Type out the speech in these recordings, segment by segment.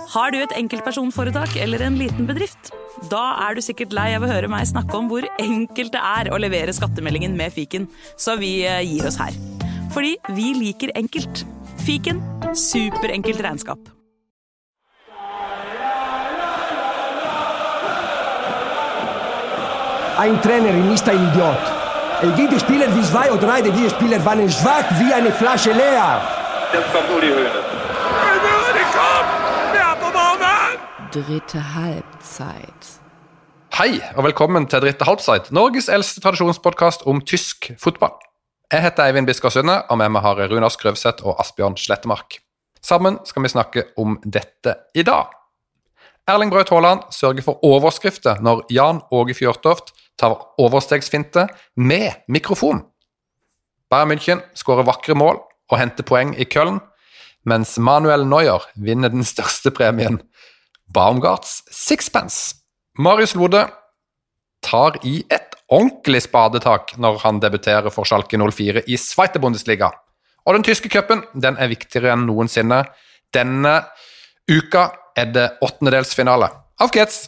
Har du et enkeltpersonforetak eller en liten bedrift? Da du sikkert lei av å høre meg snakke om hvor enkelt det å levere skattemeldingen med Fiken, så vi gir oss her. Fordi vi liker enkelt. Fiken, superenkelt regnskap. Ein Trainer ist ein Idiot. Jede Spieler wie 2 oder 3 der Spieler waren schwach wie eine Flasche leer. Jetzt kommt Uli Hoeneß. Dritte halvtid. Hei, og velkommen til Dritte halvtid, Norges eldste tradisjonspodcast om tysk fotball. Jeg heter Eivind Biskar Sunde, og med meg har jeg Rune Askrøvseth og Asbjørn Slettemark. Sammen skal vi snakke om dette i dag. Erling Braut Haaland sørger for overskrifter når Jan Åge Fjørtoft tar overstegsfinte med mikrofon. Bayern München skårer vakre mål og henter poeng i Köln, mens Manuel Neuer vinner den største premien, Baumgarts Sixpence. Marius Lode tar i et ordentlig spadetak når han debuterer for Schalke 04 i Zweite Bundesliga. Og den tyske cupen, den viktigere enn noensinne. Denne uka det åttendedelsfinale. Auf geht's!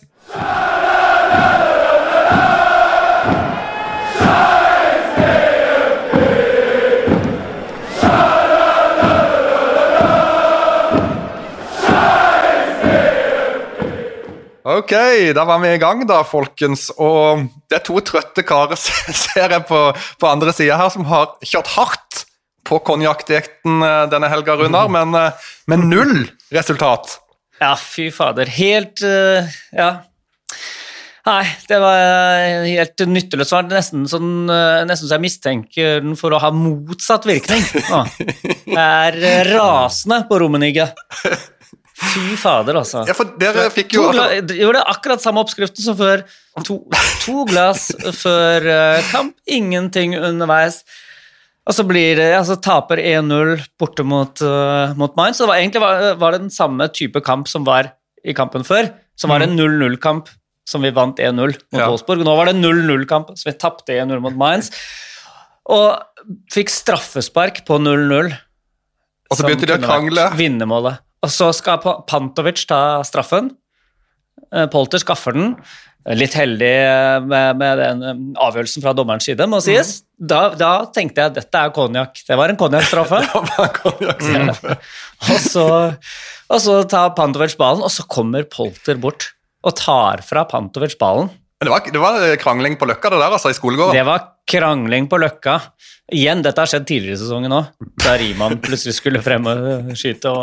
Ok, da var vi i gang da, folkens, og det 2 trøtte karer ser jeg på andre siden her, som har kjørt hardt på konjakkdiekten denne helga, Runar, men 0 resultat. Ja, fy fader, helt, ja, nei, det var helt nytteløst, det var nesten så jeg mistenker den for å ha motsatt virkning. Jeg rasende på Rummenigge. Fy fader, altså. Ja, for dere fikk jo... Gjorde akkurat samme oppskriften som før. 2 glass før kamp, ingenting underveis. Og så taper 1-0 borte mot Mainz. Så egentlig var det den samme type kamp som var i kampen før, som var en 0-0-kamp som vi vant 1-0 mot Wolfsburg. Nå var det en 0-0-kamp som vi tappte 1-0 mot Mainz. Og fikk straffespark på 0-0. Og så begynte de å krangle. Vinnermålet. Og så skal Pantovic ta straffen. Polter skaffer den. Litt heldig med den avgjørelsen fra dommerens side, må sies. Da tenkte jeg at dette konjakk. Det var en konjakkstraffe. Det var en konjakkstraffe. Og så tar Pantovic ballen, og så kommer Polter bort og tar fra Pantovic ballen. Det var krangling på Løkka det der, altså, i skolegården. Det var krangling på Løkka. Igjen, dette har skjedd tidligere i sesongen også, da Riemann plutselig skulle frem og skyte.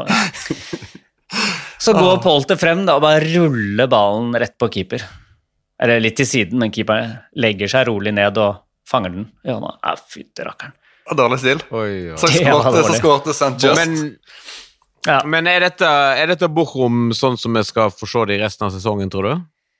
Så går Polter frem da, og bare ruller ballen rett på keeper. Eller litt til siden, men keeperen legger seg rolig ned og fanger den. Ja, nå fytte rakkeren. Dårlig stil. Så skårte St. Just. Men dette Bochum sånn som jeg skal forstå det i resten av sesongen, tror du?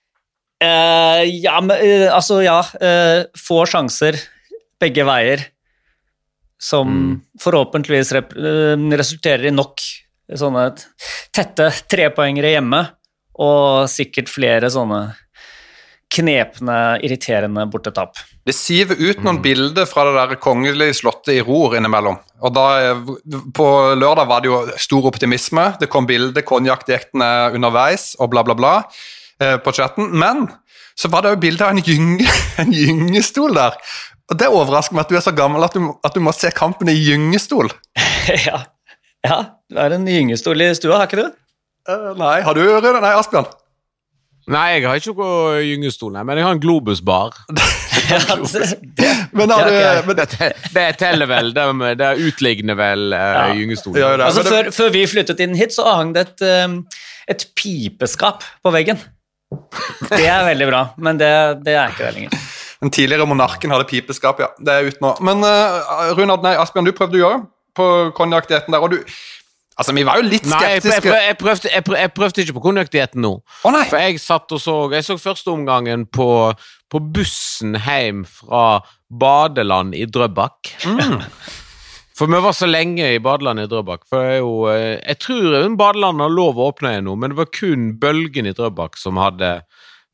Få sjanser begge veier som forhåpentligvis resulterer i nok sånne tette 3-poengere hjemme og sikkert flere sånne knepne, irriterende bortetap. Det siver ut noen bilder fra det der kongelige slottet i Ruhr innimellom, og da på lørdag var det jo stor optimisme, det kom bilder, konjakkdiektene underveis og bla bla bla på chatten, men så var det jo bilder av en gyngestol der, og det overrasker meg at du så gammel at du må se kampen i gyngestol. Ja, det en gyngestol i stua, har ikke du? Nei, har du Rune? Nei, Asbjørn? Nei, jeg har ikke noe gyngestol, men jeg har en globusbar. Det teller vel, det utliggende vel gyngestol. Altså, før vi flyttet inn hit, så hang det et pipeskap på veggen. Det veldig bra, men det ikke det lenger. Den tidligere monarken hadde pipeskap, ja. Det ut nå. Men Runar, nei, Asbjørn, du prøvde jo på konjakkdietten der, og du... Altså, vi var jo litt skeptiske. Nei, jeg prøvde ikke på konjakkdietten nå. Nei. For jeg satt og jeg så første omgangen på bussen hjem fra badeland i Drøbak. For vi var så lenge i badeland i Drøbak. For jeg tror badeland har lov å åpne nå, men det var kun Bølgen i Drøbak som hadde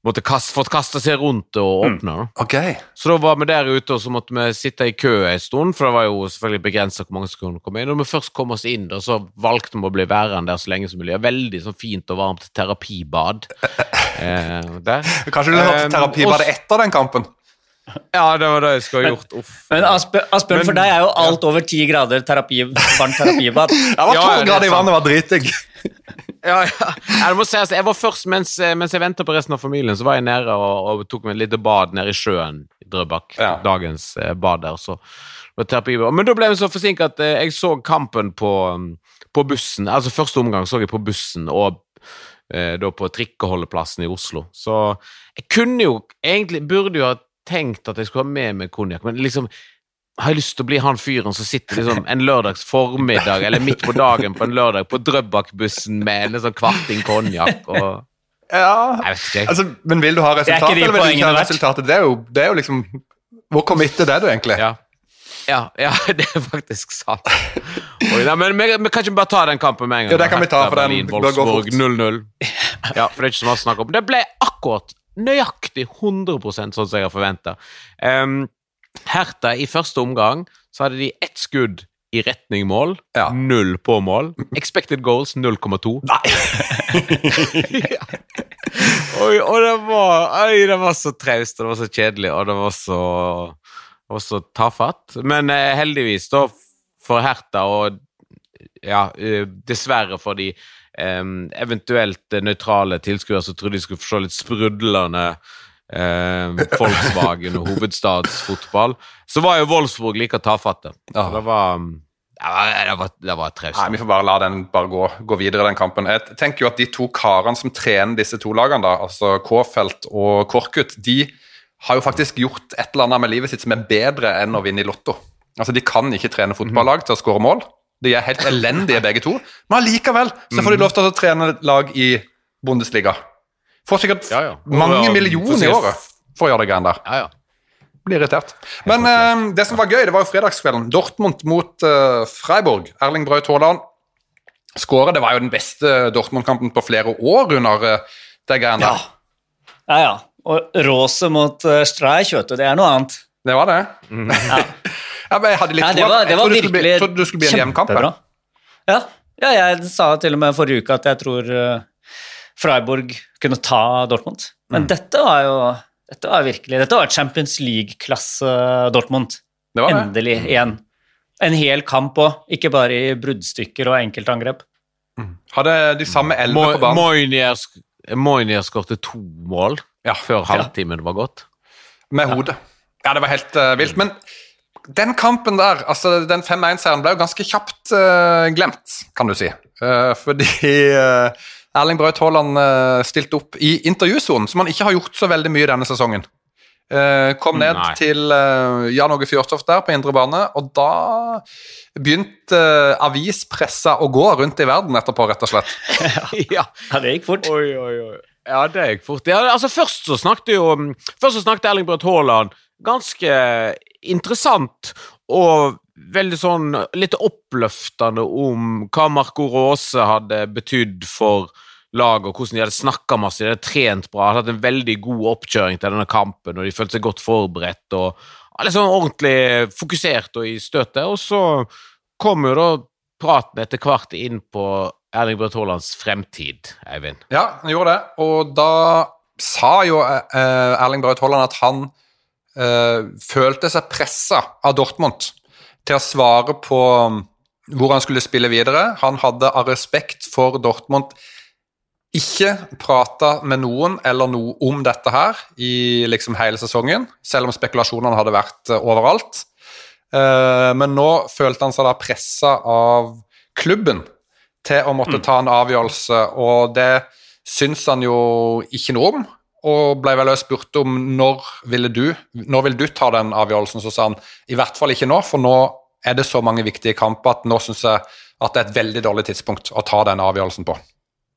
fått kastet seg rundt og åpne. Ok. Så da var vi der ute, og så måtte vi sitte i kø en stund, for det var jo selvfølgelig begrenset hvor mange som kunne komme inn. Når vi først kom oss inn, da, så valgte vi å bli værende der så lenge som mulig. Veldig sånn fint og varmt terapibad. Der. Kanskje du hadde terapibadet etter den kampen? Ja, det var det jeg skulle ha gjort. Men Asbjørn, for deg jo alt over 10 grader varmt terapibad. Jeg var 12 grader i vannet, var dritig. Ja, det må sies, jeg var først, mens jeg ventet på resten av familien, så var jeg nede og tok meg et lite bad nede i sjøen i Drøbak, dagens bad der, så var terapibad. Men da ble jeg så forsinket at jeg så kampen på bussen, altså første omgang så jeg på bussen, og da på trikkeholdeplassen i Oslo, så jeg kunne jo, egentlig burde jo ha tenkt at jeg skulle ha med meg konjak, men liksom har jeg lyst til å bli han fyren som sitter liksom en lørdags formiddag, eller midt på dagen på en lørdag på Drøbak-bussen med en sånn kvarting konjak og... Ja, jeg vet ikke. Altså, men vil du ha resultat, eller vil du ikke ha resultatet? Det er jo liksom, hvor committed er du egentlig? Ja, det er faktisk sant. Men vi kan ikke bare ta den kampen med en gang. Ja, det kan vi ta, for den bør gå fort. 0-0. Ja, for det er ikke så mye å snakke om. Det ble akkurat nøyaktig 100% sånn som jeg har forventet. Hertha i første omgang så hadde de 1 skudd i retning mål, 0 på mål. Expected goals 0,2. Nei! Og det var så traust, og det var så kjedelig, og det var så tafatt. Men heldigvis da for Hertha, og dessverre for de eventuelt nøytrale tilskuere som trodde de skulle få se litt sprudlende Volkswagen og hovedstadsfotball, så var jo Wolfsburg like tafatte. Det var traust. Nei, vi får bare la den gå videre den kampen. Jeg tenker jo at de to karene som trener disse to lagene da, altså Kåfelt og Korkut, de har jo faktisk gjort et eller annet med livet sitt som er bedre enn å vinne i lotto. Altså de kan ikke trene fotballag til å skåre mål. De er helt elendige begge to, men allikevel så får de lov til å trene lag i Bundesliga. Får sikkert mange millioner i året for å gjøre det greiene der. Blir irritert. Men det som var gøy, det var jo fredagskvelden. Dortmund mot Freiburg. Erling Braut Haaland skåret. Det var jo den beste Dortmund-kampen på flere år under det greiene der. Ja. Og Rose mot Streich, vet du, det er noe annet. Det var det. Jeg hadde litt trodde du skulle bli en jevn kamp. Ja, jeg sa til og med forrige uke at jeg tror Freiburg kunne ta Dortmund. Men dette var et Champions League-klasse Dortmund. Det var det. Endelig igjen. En hel kamp også, ikke bare i bruddstykker og enkeltangrep. Hadde de samme 11 på banen. Moynier skårte 2 mål før halvtimen var gått. Med hodet. Ja, det var helt vilt. Men den kampen der, altså den 5-1-seieren ble jo ganske kjapt glemt, kan du si. Fordi Erling Braut Haaland stilte opp i intervjusonen, som han ikke har gjort så veldig mye denne sesongen. Kom ned til Jan Åge Fjørtoft der på indre bane, og da begynte avispressa å gå rundt i verden etterpå, rett og slett. Ja, det gikk fort. Oi. Ja, det gikk fort. Ja, altså først så snakket Erling Braut Haaland ganske interessant og veldig sånn litt oppløftende om hva Marco Rose hadde betydd for laget, og hvordan de hadde snakket masse, de hadde trent bra, hadde hatt en veldig god oppkjøring til denne kampen, og de følte seg godt forberedt, og litt sånn ordentlig fokusert og i støtet, og så kom jo da praten etter hvert inn på Erling Braut Haalands fremtid, Eivind. Ja, han gjorde det, og da sa jo Erling Braut Haaland at han følte seg presset av Dortmund til å svare på hvor han skulle spille videre. Han hadde av respekt for Dortmund ikke pratet med noen eller noe om dette her i liksom hele sesongen, selv om spekulasjonene hadde vært overalt. Men nå følte han seg da presset av klubben til å måtte ta en avgjørelse, og det syns han jo ikke noe om, og ble vel spurt om når vil du ta den avgjørelsen, så sa han i hvert fall ikke nå, for nå er det så mange viktige kamper at nå synes jeg at det er et veldig dårlig tidspunkt å ta den avgjørelsen på.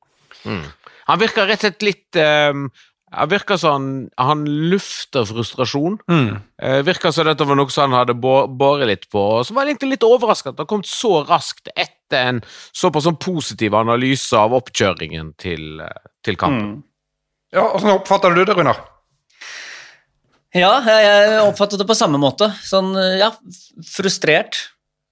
Han virker rett og slett litt han virker sånn, han lufter frustrasjon. Virker sånn at det var noe som han hadde båret litt på, og så var det egentlig litt overrasket at han kom så raskt etter en såpass sånn positiv analyse av oppkjøringen til kampen. Ja, hvordan oppfatter du det, Runar? Ja, jeg oppfattet det på samme måte. Sånn, ja, frustrert.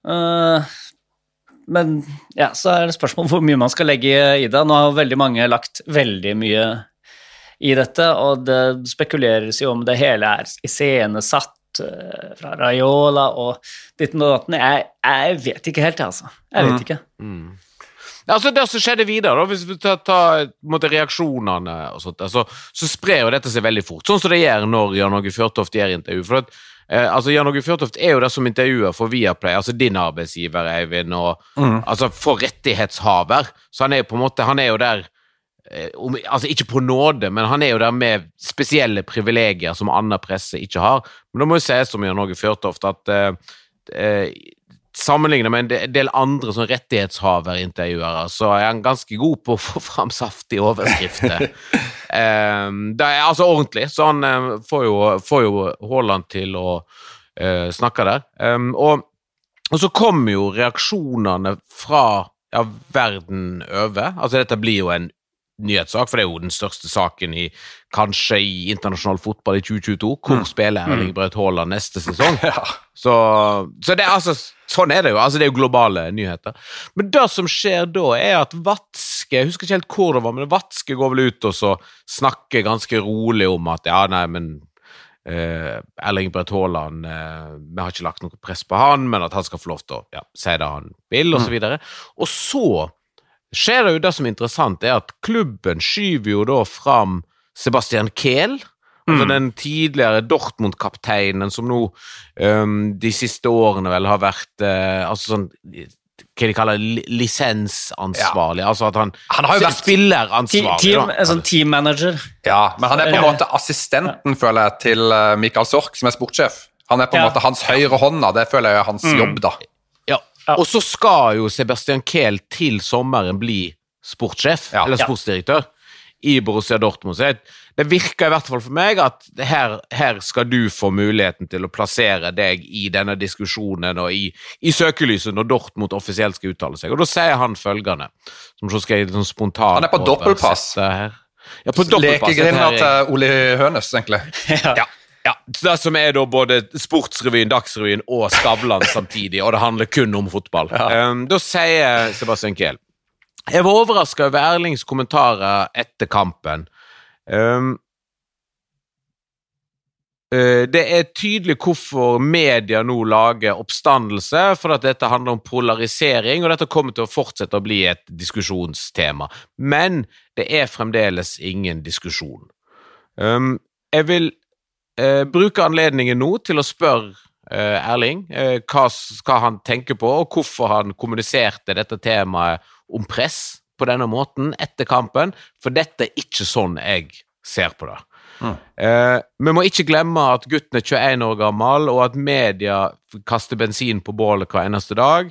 Men ja, så det spørsmål hvor mye man skal legge i det. Nå har veldig mange lagt veldig mye i dette, og det spekuleres jo om det hele iscenesatt fra Raiola og ditten og datten. Jeg vet ikke helt, altså. Jeg vet ikke. Altså det som skjedde videre, da, hvis vi tar reaksjonene og sånt, så sprer jo dette seg veldig fort, sånn som det gjør når Jan Åge Fjørtoft gjør intervju, for at Jan Åge Fjørtoft jo der som intervjuer for Viaplay, altså din arbeidsgiver, Eivind, og altså for rettighetshaver, så han på en måte, han jo der, altså ikke på nåde, men han jo der med spesielle privilegier som annen presse ikke har, men da må jeg si som Jan Åge Fjørtoft at sammenlignet med en del andre sånn rettighetshaverintervjuere, så han ganske god på å få fram saftige overskrifter. Det altså ordentlig, så han får jo Haaland til å snakke der. Og så kommer jo reaksjonene fra verden over. Altså dette blir jo en nyhetssak, for det jo den største saken kanskje i internasjonal fotball i 2022, hvor spiller Erling Braut Haaland neste sesong. Så det altså, sånn det jo, altså det jo globale nyheter. Men det som skjer da at Watzke, jeg husker ikke helt hvor det var, men Watzke går vel ut og så snakker ganske rolig om at, Erling Braut Haaland, vi har ikke lagt noe press på han, men at han skal få lov til å si det han vil, og så videre. Og så skjer det jo det som interessant at klubben skyver jo da fram Sebastian Kehl, altså den tidligere Dortmund-kapteinen som nå de siste årene vel har vært altså sånn, hva de kaller lisensansvarlig, altså at han har jo vært spilleransvarlig. Sånn teammanager. Ja, men han på en måte assistenten, føler jeg, til Mikael Sork, som sportssjef. Han på en måte hans høyre hånda, det føler jeg hans jobb da. Og så skal jo Sebastian Kehl til sommeren bli sportssjef, eller sportsdirektør, i Borussia Dortmund. Så det virker i hvert fall for meg at her skal du få muligheten til å plassere deg i denne diskusjonen og i søkelyset når Dortmund offisielt skal uttale seg. Og da sier han følgende, som så skal jeg sånn spontant... Han på dobbeltpass. Ja, på dobbeltpass. Lekegrinder til Ole Hønes, egentlig. Ja, det som da både Sportsrevyen, Dagsrevyen og Skavlan samtidig, og det handler kun om fotball. Da sier Sebastian Kehl, jeg var overrasket over Erlings kommentarer etter kampen. Det tydelig hvorfor media nå lager oppstandelse, for at dette handler om polarisering, og dette kommer til å fortsette å bli et diskusjonstema. Men det fremdeles ingen diskusjon. Jeg vil bruke anledningen nå til å spørre Erling hva han tenker på, og hvorfor han kommuniserte dette temaet om press på denne måten etter kampen, for dette ikke sånn jeg ser på det. Vi må ikke glemme at gutten 21 år gammel, og at media kaster bensin på bålet hver eneste dag.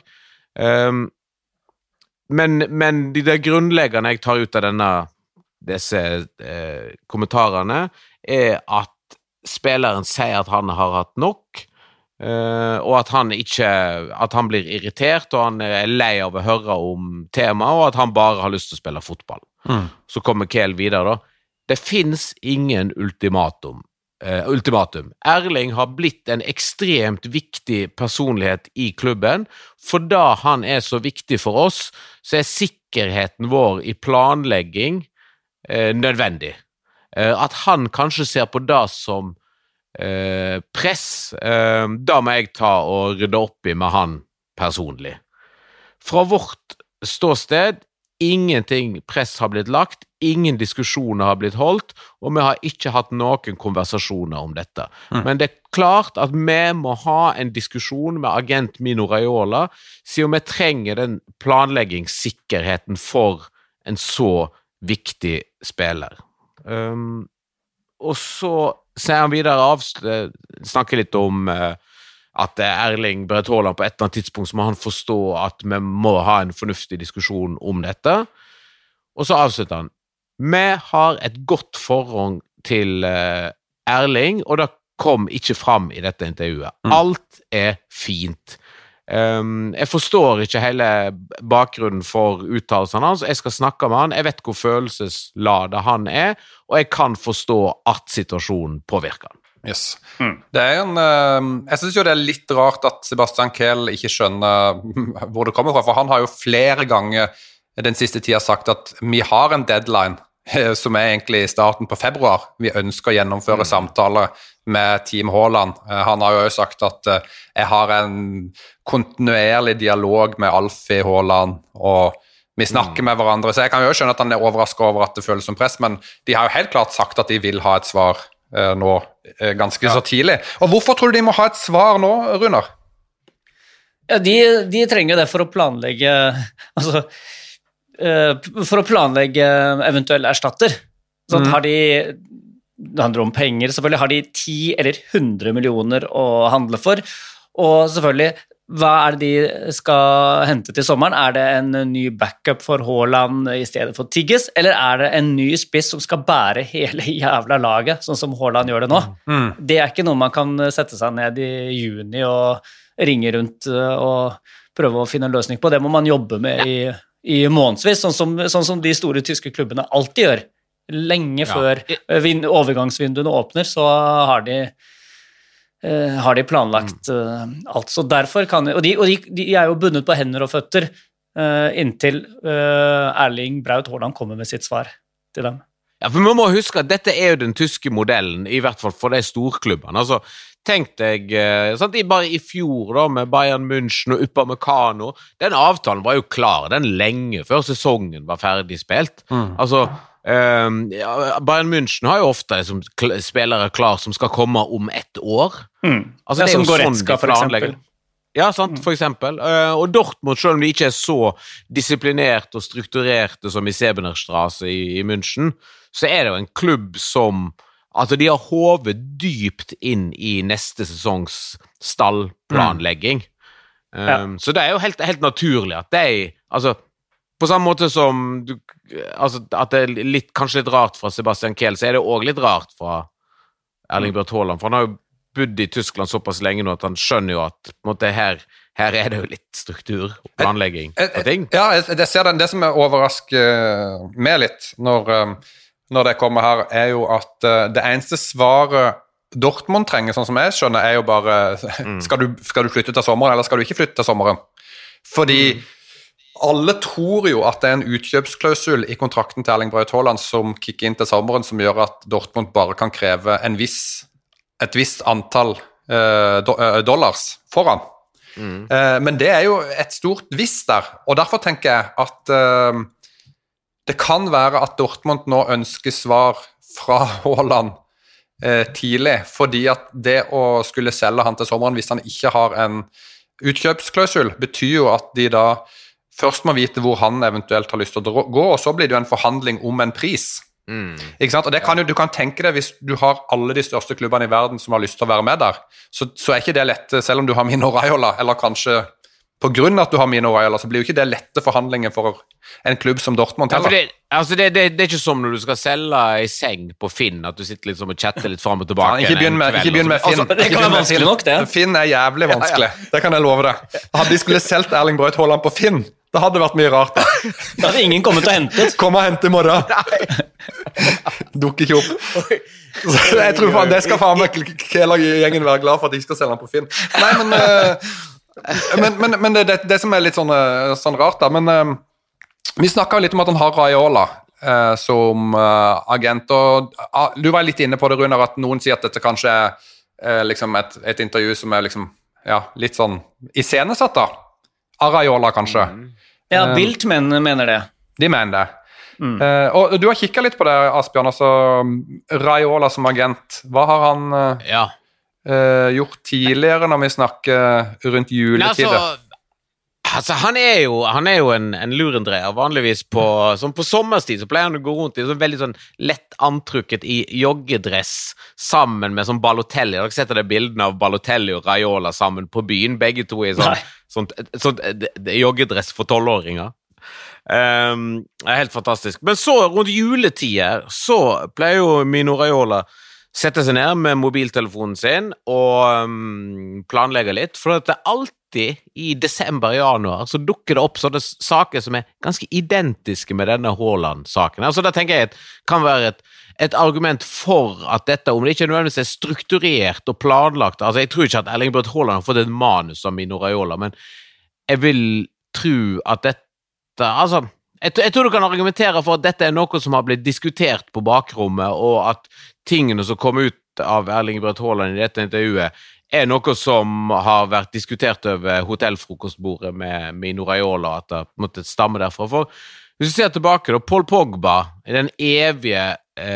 Men det grunnleggende jeg tar ut av disse kommentarene at spilleren sier at han har hatt nok, og at han blir irritert, og han lei av å høre om temaet, og at han bare har lyst til å spille fotball. Så kommer Kehl videre da. Det finnes ingen ultimatum. Erling har blitt en ekstremt viktig personlighet i klubben, for da han så viktig for oss, så sikkerheten vår i planlegging nødvendig. At han kanskje ser på det som press, da må jeg ta og rydde opp i med han personlig. Fra vårt ståsted, ingenting press har blitt lagt, ingen diskusjoner har blitt holdt, og vi har ikke hatt noen konversasjoner om dette. Men det klart at vi må ha en diskusjon med agent Mino Raiola, siden vi trenger den planleggingssikkerheten for en så viktig spiller. Og så ser han videre snakker litt om at Erling Braut Haaland på et eller annet tidspunkt så må han forstå at vi må ha en fornuftig diskusjon om dette. Og så avslutter han. Vi har et godt forhold til Erling, og det kom ikke fram i dette intervjuet. Alt fint. Jeg forstår ikke hele bakgrunnen for uttalelsene hans, jeg skal snakke med han, jeg vet hvor følelsesladet han og jeg kan forstå at situasjonen påvirker han. Yes. Det jeg synes jo det litt rart at Sebastian Kehl ikke skjønner hvor det kommer fra, for han har jo flere ganger den siste tiden sagt at vi har en deadline som egentlig i starten på februar. Vi ønsker å gjennomføre samtaler med Team Haaland. Han har jo sagt at jeg har en kontinuerlig dialog med Alfie Haaland, og vi snakker med hverandre, så jeg kan jo skjønne at han overrasket over at det føles som press, men de har jo helt klart sagt at de vil ha et svar nå ganske så tidlig. Og hvorfor tror du de må ha et svar nå, Runar? Ja, de trenger det for å planlegge for å planlegge eventuelle erstatter. Så det handler om penger, selvfølgelig har de 10 eller 100 millioner å handle for, og selvfølgelig, hva det de skal hente til sommeren? Det en ny backup for Haaland i stedet for Tigges, eller det en ny spiss som skal bære hele jævla laget, sånn som Haaland gjør det nå? Det ikke noe man kan sette seg ned i juni og ringe rundt og prøve å finne en løsning på. Det må man jobbe med i månedsvis, sånn som de store tyske klubbene alltid gjør. Lenge før overgangsvinduene åpner, så har de planlagt alt. Så derfor kan de jo bundet på hender og føtter inntil Erling Braut Haaland kommer med sitt svar til dem. Ja, for man må huske at dette jo den tyske modellen, i hvert fall for de storklubbene. Altså, tenk deg, bare i fjor da, med Bayern München og Upamecano, den avtalen var jo klar, den lenge før sesongen var ferdig spilt. Altså, Bayern München har jo ofte spillere klar som skal komme om 1 år. Altså, det som jo Goretzka, sånn for eksempel. Ja, sant, for eksempel. Og Dortmund, selv om de ikke så disiplinerte og strukturerte som i Sebenerstrasse i München, så det jo en klubb som altså de har hovet dypt inn i neste sesongs stallplanlegging. Så det jo helt naturlig at altså på samme måte som at det kanskje litt rart fra Sebastian Kehl, så det også litt rart fra Erling Braut Haaland, for han har jo bodd i Tyskland såpass lenge nå at han skjønner jo at på en måte, her det jo litt struktur og planlegging og ting. Ja, jeg ser det som overrasker meg litt når det kommer her, jo at det eneste svaret Dortmund trenger, sånn som jeg skjønner, jo bare skal du flytte til sommeren, eller skal du ikke flytte til sommeren? Fordi alle tror jo at det en utkjøpsklausul i kontrakten til Erling Braut Haaland som kicker inn til sommeren, som gjør at Dortmund bare kan kreve et visst antall dollars foran. Men det jo et stort visst der, og derfor tenker jeg at det kan være at Dortmund nå ønsker svar fra Haaland tidlig, fordi at det å skulle selge han til sommeren hvis han ikke har en utkjøpsklausul, betyr jo at de da først må vite hvor han eventuelt har lyst til å gå, og så blir det jo en forhandling om en pris. Ikke sant? Og det kan jo, du kan tenke deg hvis du har alle de største klubbene i verden som har lyst til å være med der, så ikke det lett, selv om du har Mino Raiola, eller kanskje på grunn av at du har Mino Raiola, så blir jo ikke det lette forhandlinger for en klubb som Dortmund heller. Ja, det ikke som når du skal selge i seng på Finn, at du sitter litt som og chatter litt frem og tilbake. Ikke begynn med Finn. Det kan være vanskelig nok, det. Finn jævlig vanskelig, det kan jeg love deg. Hadde de skulle selgt Erling Braut Haaland på Finn, det hadde vært mye rart da. Da hadde ingen kommet til å hente. Kom og hente i morgen. Dukker ikke opp. Så jeg tror det skal faen meg Kehl-gjengen være glad for at de skal selge han på Finn. Nei, men det som litt sånn rart da, men vi snakket litt om at han har Raiola som agent, og du var litt inne på det, Runar, at noen sier at dette kanskje liksom et intervju som liksom, ja, litt sånn iscenesatt da, av Raiola kanskje. Ja, Bild mener det. De mener det. Og du har kikket litt på det, Asbjørn, altså Raiola som agent, hva har han gjort tidligere når vi snakker rundt juletider? Altså, han jo en lurendreier, vanligvis på sommerstid, så pleier han å gå rundt i sånn veldig sånn lett antrukket i joggedress, sammen med sånn Balotelli. Dere setter det bildene av Balotelli og Raiola sammen på byen, begge to i sånn joggedress for 12-åringer. Helt fantastisk. Men så, rundt juletider, så pleier jo Mino Raiola sette seg ned med mobiltelefonen sin og planlegge litt, for det alltid i desember-januar så dukker det opp sånne saker som ganske identiske med denne Haaland-saken. Altså da tenker jeg at det kan være et argument for at dette, om det ikke nødvendigvis strukturert og planlagt, altså jeg tror ikke at Erling Braut Haaland har fått et manus som Mino Raiola, men jeg vil tro at dette, altså jeg tror du kan argumentere for at dette noe som har blitt diskutert på bakrommet, og at tingene som kom ut av Erling Braut Haaland i dette intervjuet noe som har vært diskutert over hotellfrokostbordet med Mino Raiola, at det måtte stamme derfra. For hvis du ser tilbake da, Paul Pogba i den evige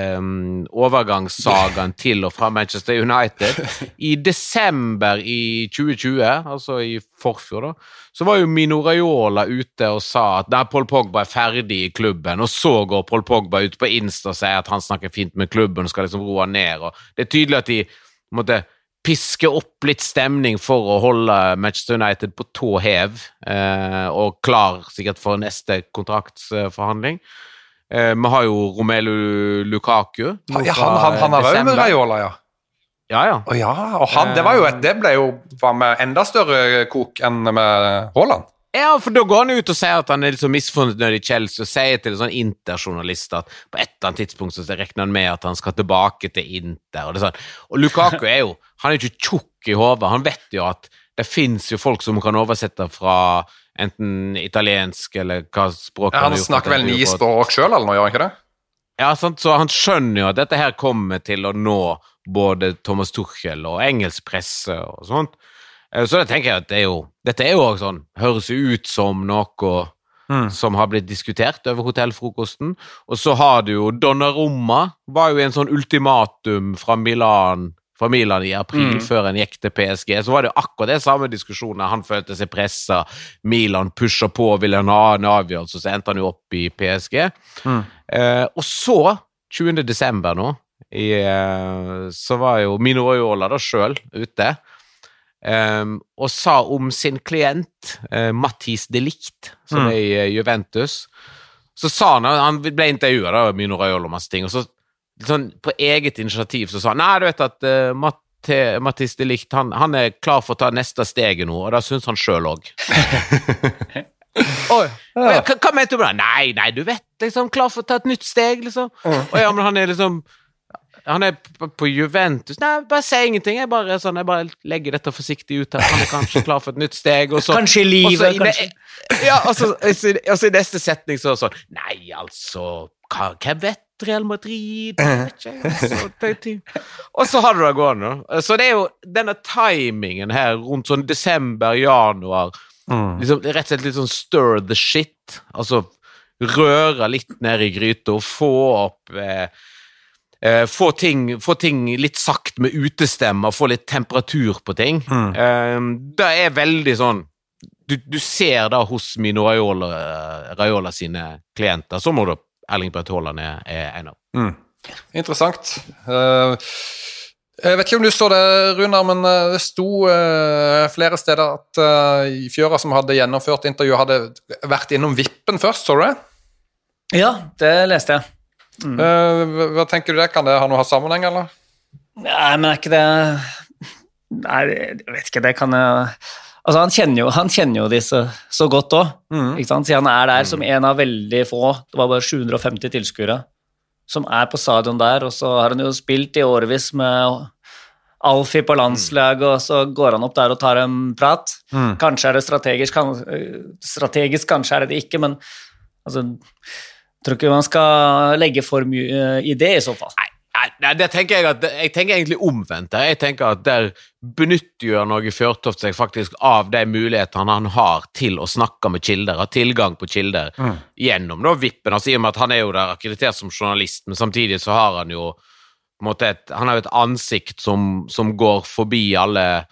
overgangssagaen til og fra Manchester United i desember i 2020, altså i forfjor da, så var jo Mino Raiola ute og sa at Paul Pogba ferdig i klubben, og så går Paul Pogba ut på Insta og sier at han snakker fint med klubben og skal liksom roe ned, og det tydelig at de måtte piske opp litt stemning for å holde Manchester United på tå hev og klar sikkert for neste kontraktsforhandling. Vi har jo Romelu Lukaku. Ja, han har jo med Raiola, ja. Ja. Og han, det ble jo med enda større kok enn med Haaland. Ja, for da går han ut og sier at han liksom misfornøyd i Chelsea, og sier til en sånn interjournalist at på et eller annet tidspunkt så regner han med at han skal tilbake til Inter, og det sånn. Og Lukaku han ikke tjukk i hodet, han vet jo at det finnes jo folk som kan oversette fra enten italiensk eller hva språk han snakker vel 9 språk selv, eller noe, gjør han ikke det? Ja, sant, så han skjønner jo at dette her kommer til å nå både Thomas Tuchel og engelsk presse og sånt. Så da tenker jeg at dette jo også sånn, høres jo ut som noe som har blitt diskutert over hotellfrokosten, og så har du jo Donnarumma, var jo en sånn ultimatum fra Milan i april før han gikk til PSG, så var det jo akkurat det samme diskusjonen, han følte seg presset, Milan pusher på, ville han ha en avgjørelse, så endte han jo opp i PSG. Og så, 20. desember nå, så var jo Mino Raiola da selv ute, og sa om sin klient Matthijs de Ligt som i Juventus, så sa han ble intervjuet da Mino Raiola og masse ting, og så sånn, på eget initiativ så sa han, nei, du vet at Matthijs de Ligt, han klar for å ta neste steget nå, og da synes han selv også. Hva mente du med det? Nei, du vet, liksom, klar for å ta et nytt steg, liksom. Ja, men han liksom han på Juventus. Nei, bare si ingenting. Jeg bare legger dette forsiktig ut her. Han kanskje klar for et nytt steg. Og så, kanskje livet, kanskje. Ja, og så i neste setning så sånn, nei, altså, hvem vet Real Madrid? Og så har du det gående. Så det jo denne timingen her rundt sånn desember, januar, liksom, rett og slett litt sånn stir the shit, altså røre litt ned i gryta og få opp få ting litt sagt med utestemmer, få litt temperatur på ting. Det veldig sånn, du ser da hos Mino Raiola sine klienter, så må du Erling Braut Haaland en av. Interessant. Jeg vet ikke om du så det, Runar, men det sto flere steder at Fjøra som hadde gjennomført intervju hadde vært innom Vippen først, så du det? Ja, det leste jeg. Hva tenker du det? Kan det ha noe sammenheng, eller? Nei, men ikke det. Nei, jeg vet ikke, det kan jeg. Altså, han kjenner jo disse så godt også, ikke sant? Så han der som en av veldig få, det var bare 750 tilskuere som på stadion der, og så har han jo spilt i årevis med Alfie på landslaget, og så går han opp der og tar en prat. Kanskje det strategisk, kanskje det ikke, men altså, jeg tror ikke man skal legge for mye i det i så fall. Nei, det tenker jeg tenker egentlig omvendt. Jeg tenker at der benytter Norge Fjørtoft seg faktisk av de mulighetene han har til å snakke med kilder, ha tilgang på kilder gjennom da Vippen. Han sier at han jo der akkreditert som journalist, men samtidig så har han jo på en måte han har jo et ansikt som går forbi alle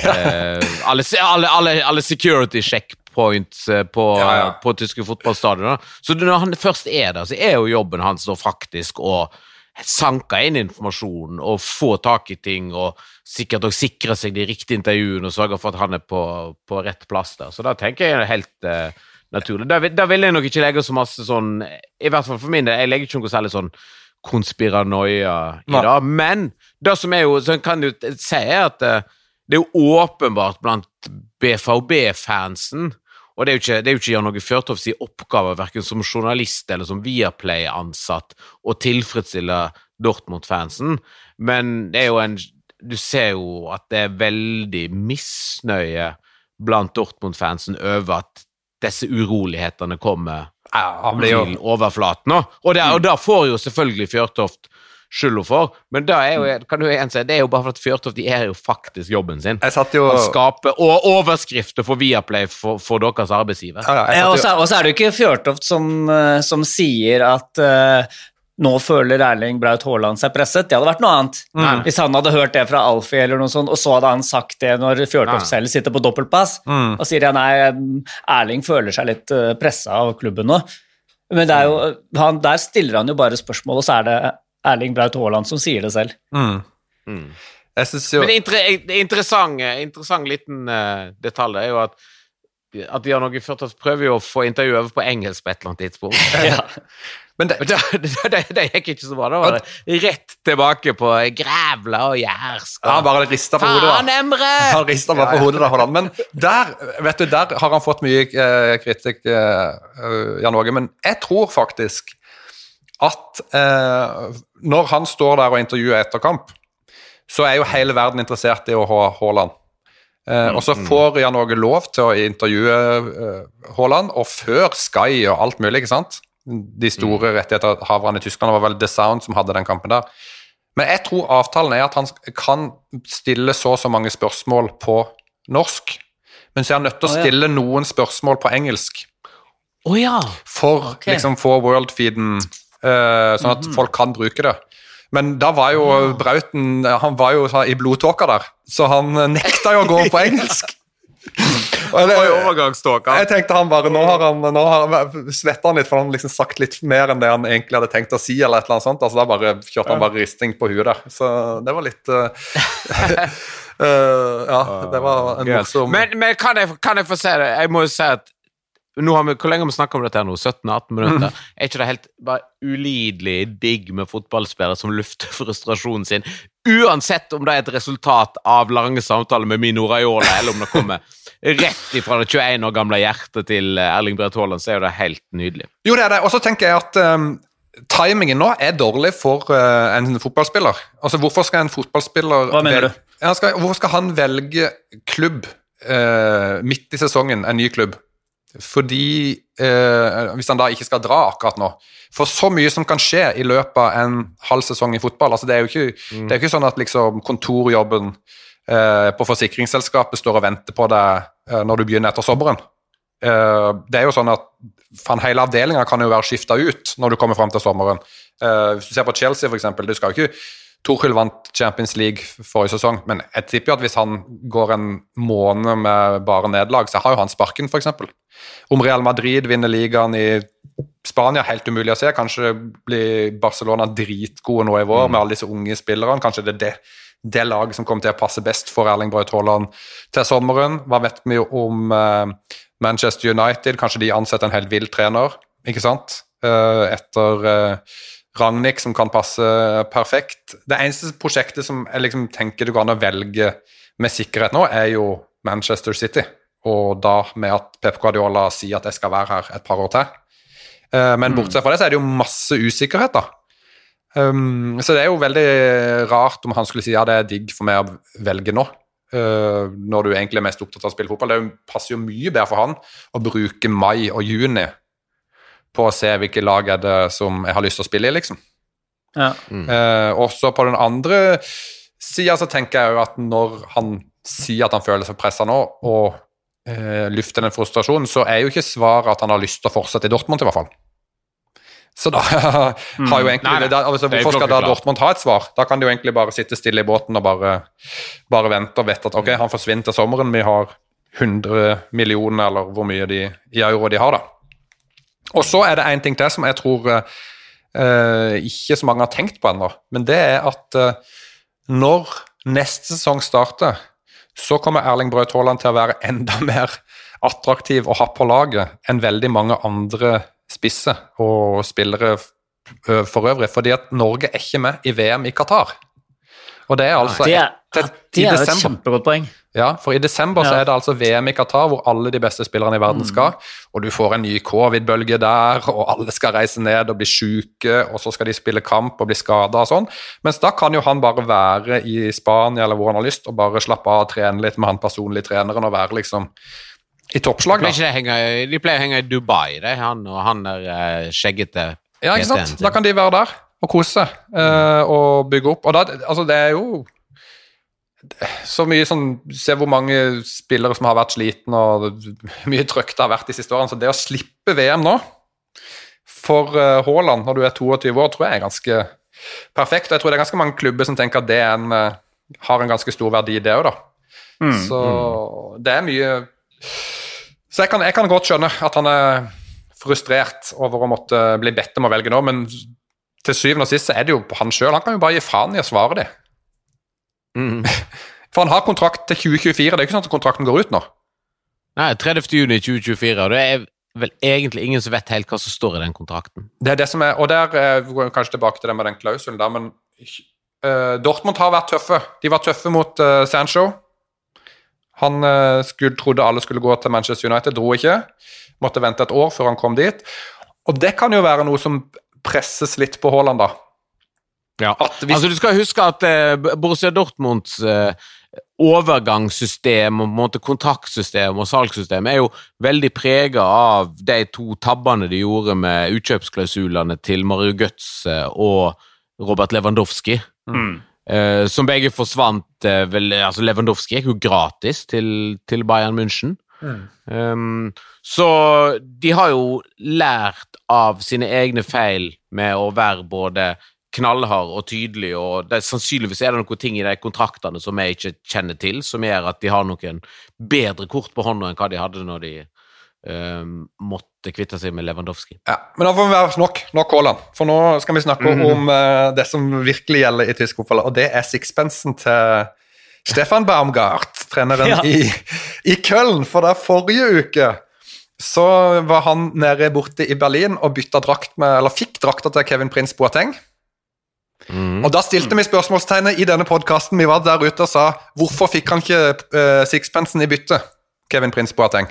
security checkpoints på tyske fotballstadioner. Så når han først der, så jo jobben hans da faktisk å sanke inn informasjon og få tak i ting og sikkert også sikre seg de riktige intervjuene og sørge for at han på rett plass der. Så da tenker jeg helt naturlig. Da vil jeg nok ikke legge så masse sånn, i hvert fall for min del, jeg legger ikke noe særlig sånn konspiranoia i det, men det som jo, så kan du si at det jo åpenbart blant BVB-fansen, og det jo ikke Jan Åge Fjørtofts oppgave, hverken som journalist eller som Viaplay-ansatt, å tilfredsstille Dortmund-fansen, men det jo du ser jo at det veldig misnøye blant Dortmund-fansen over at disse urolighetene kommer til overflaten, og da får jo selvfølgelig Fjørtoft skylda for, men da jo, kan du igjen si, det jo bare for at Fjørtoft, de jo faktisk jobben sin. Han skaper overskrifter for Viaplay for deres arbeidsgiver. Og så det jo ikke Fjørtoft som sier at nå føler Erling Braut Haaland seg presset. Det hadde vært noe annet. Hvis han hadde hørt det fra Alfie eller noe sånt, og så hadde han sagt det når Fjørtoft selv sitter på dobbeltpass, og sier han, nei, Erling føler seg litt presset av klubben nå. Men det jo, der stiller han jo bare spørsmål, og så det Erling Braut Haaland som sier det selv. Jeg synes jo... Men det interessant liten detalj jo at Jan Åge Fjørtoft prøver jo å få intervju over på engelsk på et eller annet tidspunkt. Men det gikk ikke så bra. Det var rett tilbake på Grævla og Jærsk. Han bare ristet på hodet. Faen, Emre! Han ristet bare på hodet da, Holland. Men der har han fått mye kritikk, Jan Åge. Men jeg tror faktisk at når han står der og intervjuer etter kamp, så jo hele verden interessert i å ha Haaland. Og så får Jan Åge lov til å intervjue Haaland, og før Sky og alt mulig, ikke sant? De store rettighetshaverne i Tyskland var vel The Sound som hadde den kampen der. Men jeg tror avtalen at han kan stille så mange spørsmål på norsk, men så han nødt til å stille noen spørsmål på engelsk. For liksom få worldfeeden, sånn at folk kan bruke det. Men da var jo Brauten, han var jo i blodtåka der, så han nekta jo å gå på engelsk. Jeg tenkte han bare, nå har svettet han litt, for han liksom sagt litt mer enn det han egentlig hadde tenkt å si, eller et eller annet sånt, altså da kjørte han bare risting på huet der, så det var litt det var en morsom... Men kan jeg få si det? Jeg må jo si at nå har hvor lenge har vi snakket om dette her nå? 17-18 minutter. Ikke det helt bare ulidelig digg med fotballspillere som lufter frustrasjonen sin, uansett om det et resultat av lange samtaler med Mino Raiola, eller om det kommer rett ifra det 21 år gamle hjertet til Erling Braut Haaland, så jo det helt nydelig. Jo, det det. Og så tenker jeg at timingen nå dårlig for en fotballspiller. Altså, hvorfor skal en fotballspiller... Hva mener du? Hvorfor skal han velge klubb midt i sesongen, en ny klubb? Fordi hvis han da ikke skal dra akkurat nå, for så mye som kan skje i løpet av en halv sesong i fotball, altså det jo ikke sånn at liksom kontorjobben på forsikringsselskapet står og venter på deg når du begynner etter sommeren. Det jo sånn at hele avdelingen kan jo være skiftet ut når du kommer frem til sommeren. Hvis du ser på Chelsea for eksempel, du skal jo ikke Tuchel vant Champions League forrige sesong, men jeg tipper jo at hvis han går en måned med bare nederlag, så har jo han sparken for eksempel. Om Real Madrid vinner ligaen i Spania, helt umulig å se. Kanskje blir Barcelona dritgode nå i vår med alle disse unge spillerne. Kanskje det laget som kommer til å passe best for Erling Braut Haaland til sommeren. Hva vet vi om Manchester United? Kanskje de ansetter en helt vild trener, ikke sant? Etter... Rangnick som kan passe perfekt. Det eneste prosjektet som jeg liksom tenker du kan velge med sikkerhet nå, jo Manchester City, og da med at Pep Guardiola sier at jeg skal være her et par år til. Men bortsett fra det, så det jo masse usikkerhet da. Så det jo veldig rart om han skulle si, ja, det digg for meg å velge nå, når du egentlig mest opptatt av å spille fotball. Det passer jo mye bedre for han å bruke mai og juni på å se hvilke lag det som jeg har lyst til å spille i, liksom. Ja. Også på den andre siden så tenker jeg jo at når han sier at han føler seg presset nå, og lufter den frustrasjonen, så jo ikke svaret at han har lyst til å fortsette i Dortmund i hvert fall. Så da har jo egentlig... hvorfor skal da Dortmund ha et svar? Da kan de jo egentlig bare sitte stille i båten og bare vente og vite at ok, han forsvinner til sommeren, vi har 100 millioner eller hvor mye i euro de har da. Og så det en ting til som jeg tror ikke så mange har tenkt på ennå, men det at når neste sesong starter, så kommer Erling Braut Haaland til å være enda mer attraktiv å ha på laget enn veldig mange andre spisser og spillere for øvrig, fordi at Norge ikke med i VM i Qatar. Og det altså det er et kjempegodt poeng. Ja, for i desember så det altså VM i Qatar, hvor alle de beste spillerne i verden skal, og du får en ny covid-bølge der, og alle skal reise ned og bli syke, og så skal de spille kamp og bli skadet og sånn. Mens da kan jo han bare være i Spania, eller hvor han har lyst, og bare slappe av og trene litt med han personlige treneren, og være liksom i toppslag. De pleier å henge i Dubai, han der skjeggete. Ja, ikke sant? Da kan de være der og kose og bygge opp. Og da, altså det er jo så mye sånn, se hvor mange spillere som har vært sliten og mye trøkk det har vært de siste årene, så det å slippe VM nå for Haaland når du er 22 år, tror jeg er ganske perfekt, og jeg tror det er ganske mange klubber som tenker at det har en ganske stor verdi det også da. Så det er mye, så jeg kan godt skjønne at han er frustrert over å måtte bli bedt om å velge nå, men til syvende og sist så er det jo på han selv, han kan jo bare gi faen i å svare det. For han har kontrakt til 2024, det er ikke sånn at kontrakten går ut nå. Nei, 30. juni 2024, og det er vel egentlig ingen som vet helt hva som står i den kontrakten. Det er det som og der går vi kanskje tilbake til det med den klausulen der, men Dortmund har vært tøffe. De var tøffe mot Sancho. Han trodde alle skulle gå til Manchester United, dro ikke. Måtte vente et år før han kom dit. Og det kan jo være noe som presses litt på Haaland da. Ja, altså du skal huske at Borussia Dortmunds overgangssystem og på en måte kontraktsystem og salgssystem er jo veldig preget av de to tabbene de gjorde med utkjøpsklausulene til Mario Götze og Robert Lewandowski, som begge forsvant altså Lewandowski gikk jo gratis til Bayern München. Så de har jo lært av sine egne feil med å være både knallhard og tydelig, og sannsynligvis er det noen ting i de kontraktene som jeg ikke kjenner til, som gjør at de har noen bedre kort på hånda enn hva de hadde når de måtte kvitte seg med Lewandowski. Ja, men da får vi være nok Haaland, for nå skal vi snakke om det som virkelig gjelder i tysk fotball, og det er sixpensen til Stefan Baumgart, treneren i Köln, for da forrige uke så var han nede borte i Berlin og fikk drakter til Kevin Prince Boateng. Og da stilte vi spørsmålstegnet i denne podcasten. Vi var der ute og sa, hvorfor fikk han ikke sixpensen i bytte, Kevin Prince Boateng?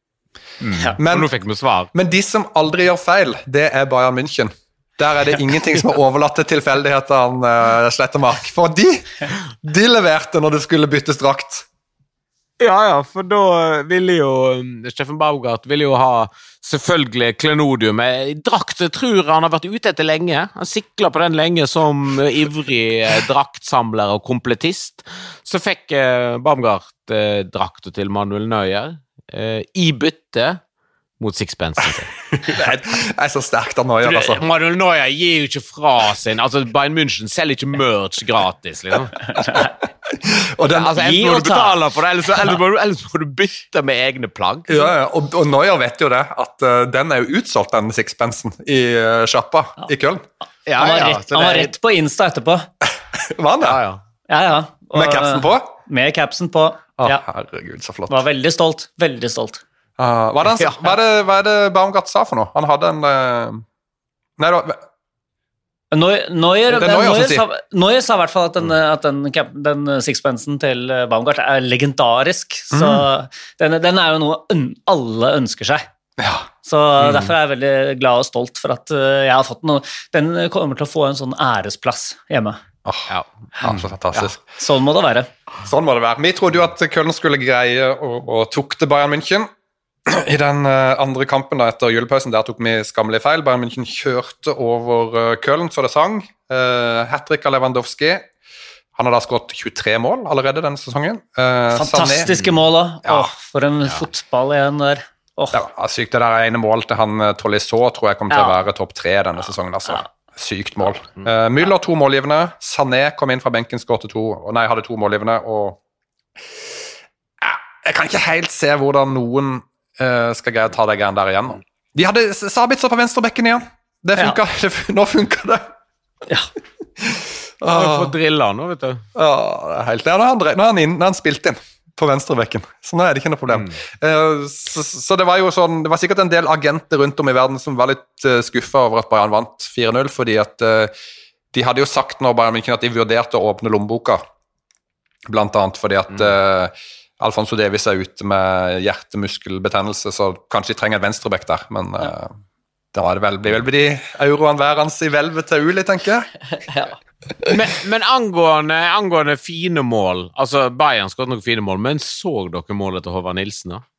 Men nå fikk vi svar. Men de som aldri gjør feil, det er Bayern München. Der er det ingenting som er overlatt til tilfeldighetene, Slettemark. For de leverte når det skulle byttes drakt. Ja, for da ville jo Stefan Baumgart ville jo ha selvfølgelig klenodium. Drakt tror han har vært ute etter lenge. Han siklet på den lenge som ivrig draktsamler og kompletist. Så fikk Baumgart drakter til Manuel Neuer i bytte mot sixpensen sin. Det er så sterkt av Neuer, altså. Manuel Neuer gir jo ikke fra sin, altså Bayern München selger ikke merch gratis, liksom. Og den, altså, enten må du betale for det, ellers må du bytte med egne plagg. Ja, og Neuer vet jo det, at den er jo utsolgt, den sixpensen i sjappa i Köln. Han var rett på Insta etterpå. Var han det? Ja. Med capsen på? Med capsen på, herregud, så flott. Var veldig stolt. Hva er det Baumgart sa for noe? Han hadde en... Neuer sa i hvert fall at den sixpensen til Baumgart er legendarisk, så den er jo noe alle ønsker seg. Så derfor er jeg veldig glad og stolt for at jeg har fått noe. Den kommer til å få en sånn æresplass hjemme. Så fantastisk. Sånn må det være. Vi trodde jo at Köln skulle greie å tukte Bayern München. I den andre kampen da, etter julepausen, der tok vi skammelig feil. Bayern München kjørte over Köln, så det sang. Hat-trick av Lewandowski. Han har da skått 23 mål allerede denne sesongen. Fantastiske mål da. For en fotball igjen der. Det var sykt, det der ene mål til han Tolisso, tror jeg kommer til å være topp 3 denne sesongen. Altså. Sykt mål. Müller 2 målgivende. Sané kom inn fra benken, skårte 2. Hadde 2 målgivende, og jeg kan ikke helt se hvordan noen skal greie å ta deg der igjen. De hadde Sabitzer på venstrebekken igjen. Det funket, nå funker det. Han har fått drilla nå, vet du. Ja, det er helt det. Nå har han spilt inn på venstrebekken, så nå det ikke noe problem. Så det var jo sånn, det var sikkert en del agenter rundt om i verden som var litt skuffet over at Bayern vant 4-0, fordi at de hadde jo sagt når Bayern München at de vurderte å åpne lommeboka, blant annet fordi at Alfonso Davies ute med hjertemuskelbetennelse, så kanskje de trenger en venstrebekk der, men da blir vel de euroene værende i hvelvet til Uli, tenker jeg. Ja. Men angående fine mål, altså Bayern skåret noen fine mål, men så dere målet til Håvard Nilsen da?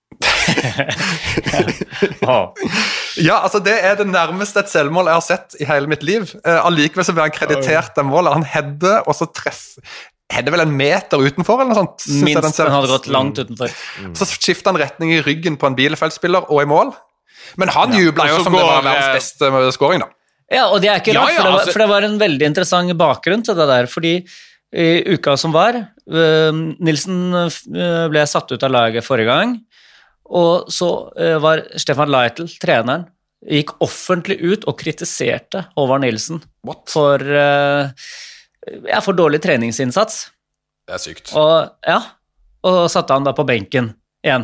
Ja, altså det det nærmeste et selvmål jeg har sett i hele mitt liv. Allikevel så blir han kreditert det målet. Han hedder, og så hedder vel en meter utenfor, eller noe sånt. Minst, den hadde gått langt utenfor. Så skifter han retning i ryggen på en Bielefeld-spiller og i mål. Men han jublet jo som det var verdens beste scoring da. Ja, og det ikke rart, for det var en veldig interessant bakgrunn til det der, fordi i uka som var, Nilsen ble satt ut av laget forrige gang, og så var Stefan Leitl, treneren, gikk offentlig ut og kritiserte Håvard Nilsen for dårlig treningsinnsats. Det sykt. Og satte han da på benken igjen.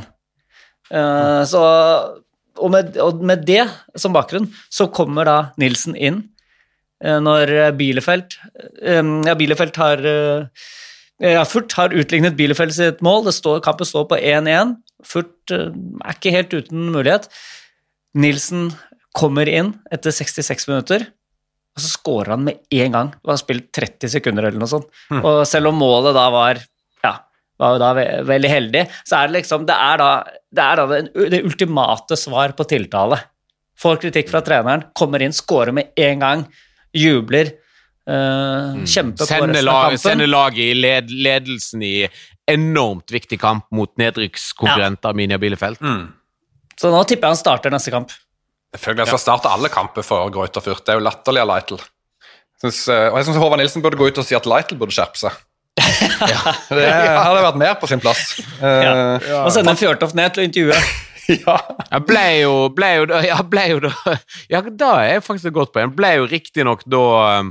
Og med det som bakgrunn, så kommer da Nilsen inn når Bielefeld har Furt har utlignet Bielefeld sitt mål, kampen står på 1-1, Furt ikke helt uten mulighet. Nilsen kommer inn etter 66 minutter, og så skårer han med en gang. Han har spilt 30 sekunder eller noe sånt. Og selv om målet da var jo da veldig heldig, så det liksom, det det ultimate svar på tiltale. Får kritikk fra treneren, kommer inn, skårer med en gang, jubler, kjemper på resten av kampen. Sender laget i ledelsen i enormt viktig kamp mot nedrykkskonkurrenter Arminia Bielefeld. Så nå tipper jeg han starter neste kamp. Selvfølgelig, jeg skal starte alle kamper for Greuther Fürth. Det jo latterlig av Leitl. Og jeg synes Håvard Nilsen burde gå ut og si at Leitl burde skjerpe seg. Det hadde vært mer på sin plass. Og sende en Fjørtoft ned til å intervjue. Jeg ble jo da faktisk et godt poeng. Ble jo riktignok da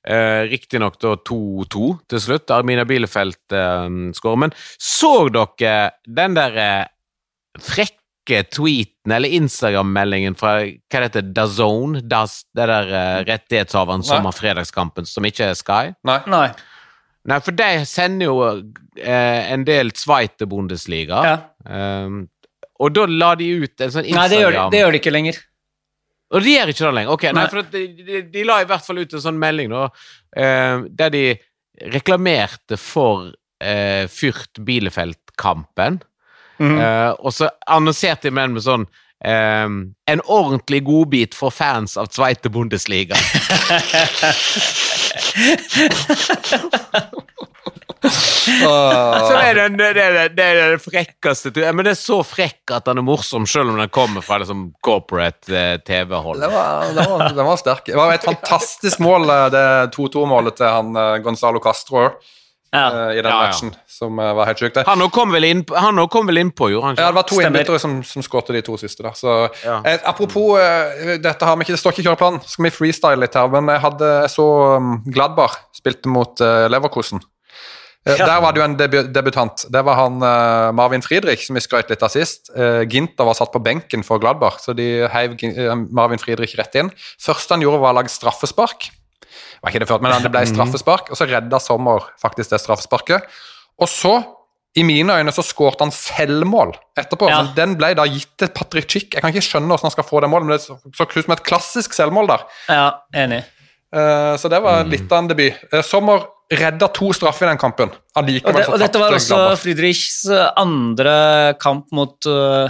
2-2 til slutt. Arminia Bielefeld skårer. Men så dere den der frekke tweeten eller Instagram-meldingen fra hva det heter, DAZN, det der rettighetshaveren som har fredagskampen, som ikke Sky? Nei, for de sender jo en del Zweite Bundesliga, og da la de ut en sånn Instagram. Nei, det gjør de ikke lenger. Og de gjør ikke det lenger? Ok, nei, for de la i hvert fall ut en sånn melding da, der de reklamerte for Fürth Bielefeld-kampen, og så annonserte de med sånn en ordentlig godbit for fans av Zweite Bundesliga. Så det frekkeste, men det så frekk at den morsom selv om den kommer fra liksom corporate TV-hold. Det var sterk. Det var et fantastisk mål, det 2-2-målet til han Gonzalo Castro i den matchen, som var helt sykt. Han kom vel inn på, gjorde han ikke? Ja, det var 2 innbyttere som skårte de 2 siste da. Så, apropos, dette har vi ikke, det står ikke i kjøreplanen, skal vi freestyle litt her, men jeg så Gladbach spilte mot Leverkusen. Der var det jo en debutant. Det var han Marvin Friedrich, som vi skrøt litt av sist. Ginter var satt på benken for Gladbach, så de heiv Marvin Friedrich rett inn. Først han gjorde var å lage straffespark. Det var ikke det ført, men det ble straffespark, og så reddet Sommer faktisk det straffesparket. Og så, i mine øyne, så skårte han selvmål etterpå, men den ble da gitt til Patrick Schick. Jeg kan ikke skjønne hvordan han skal få det målet, men det så ut som et klassisk selvmål der. Ja, enig. Så det var litt av en debut. Sommer reddet 2 straffer i den kampen. Og dette var også Friedrichs andre kamp mot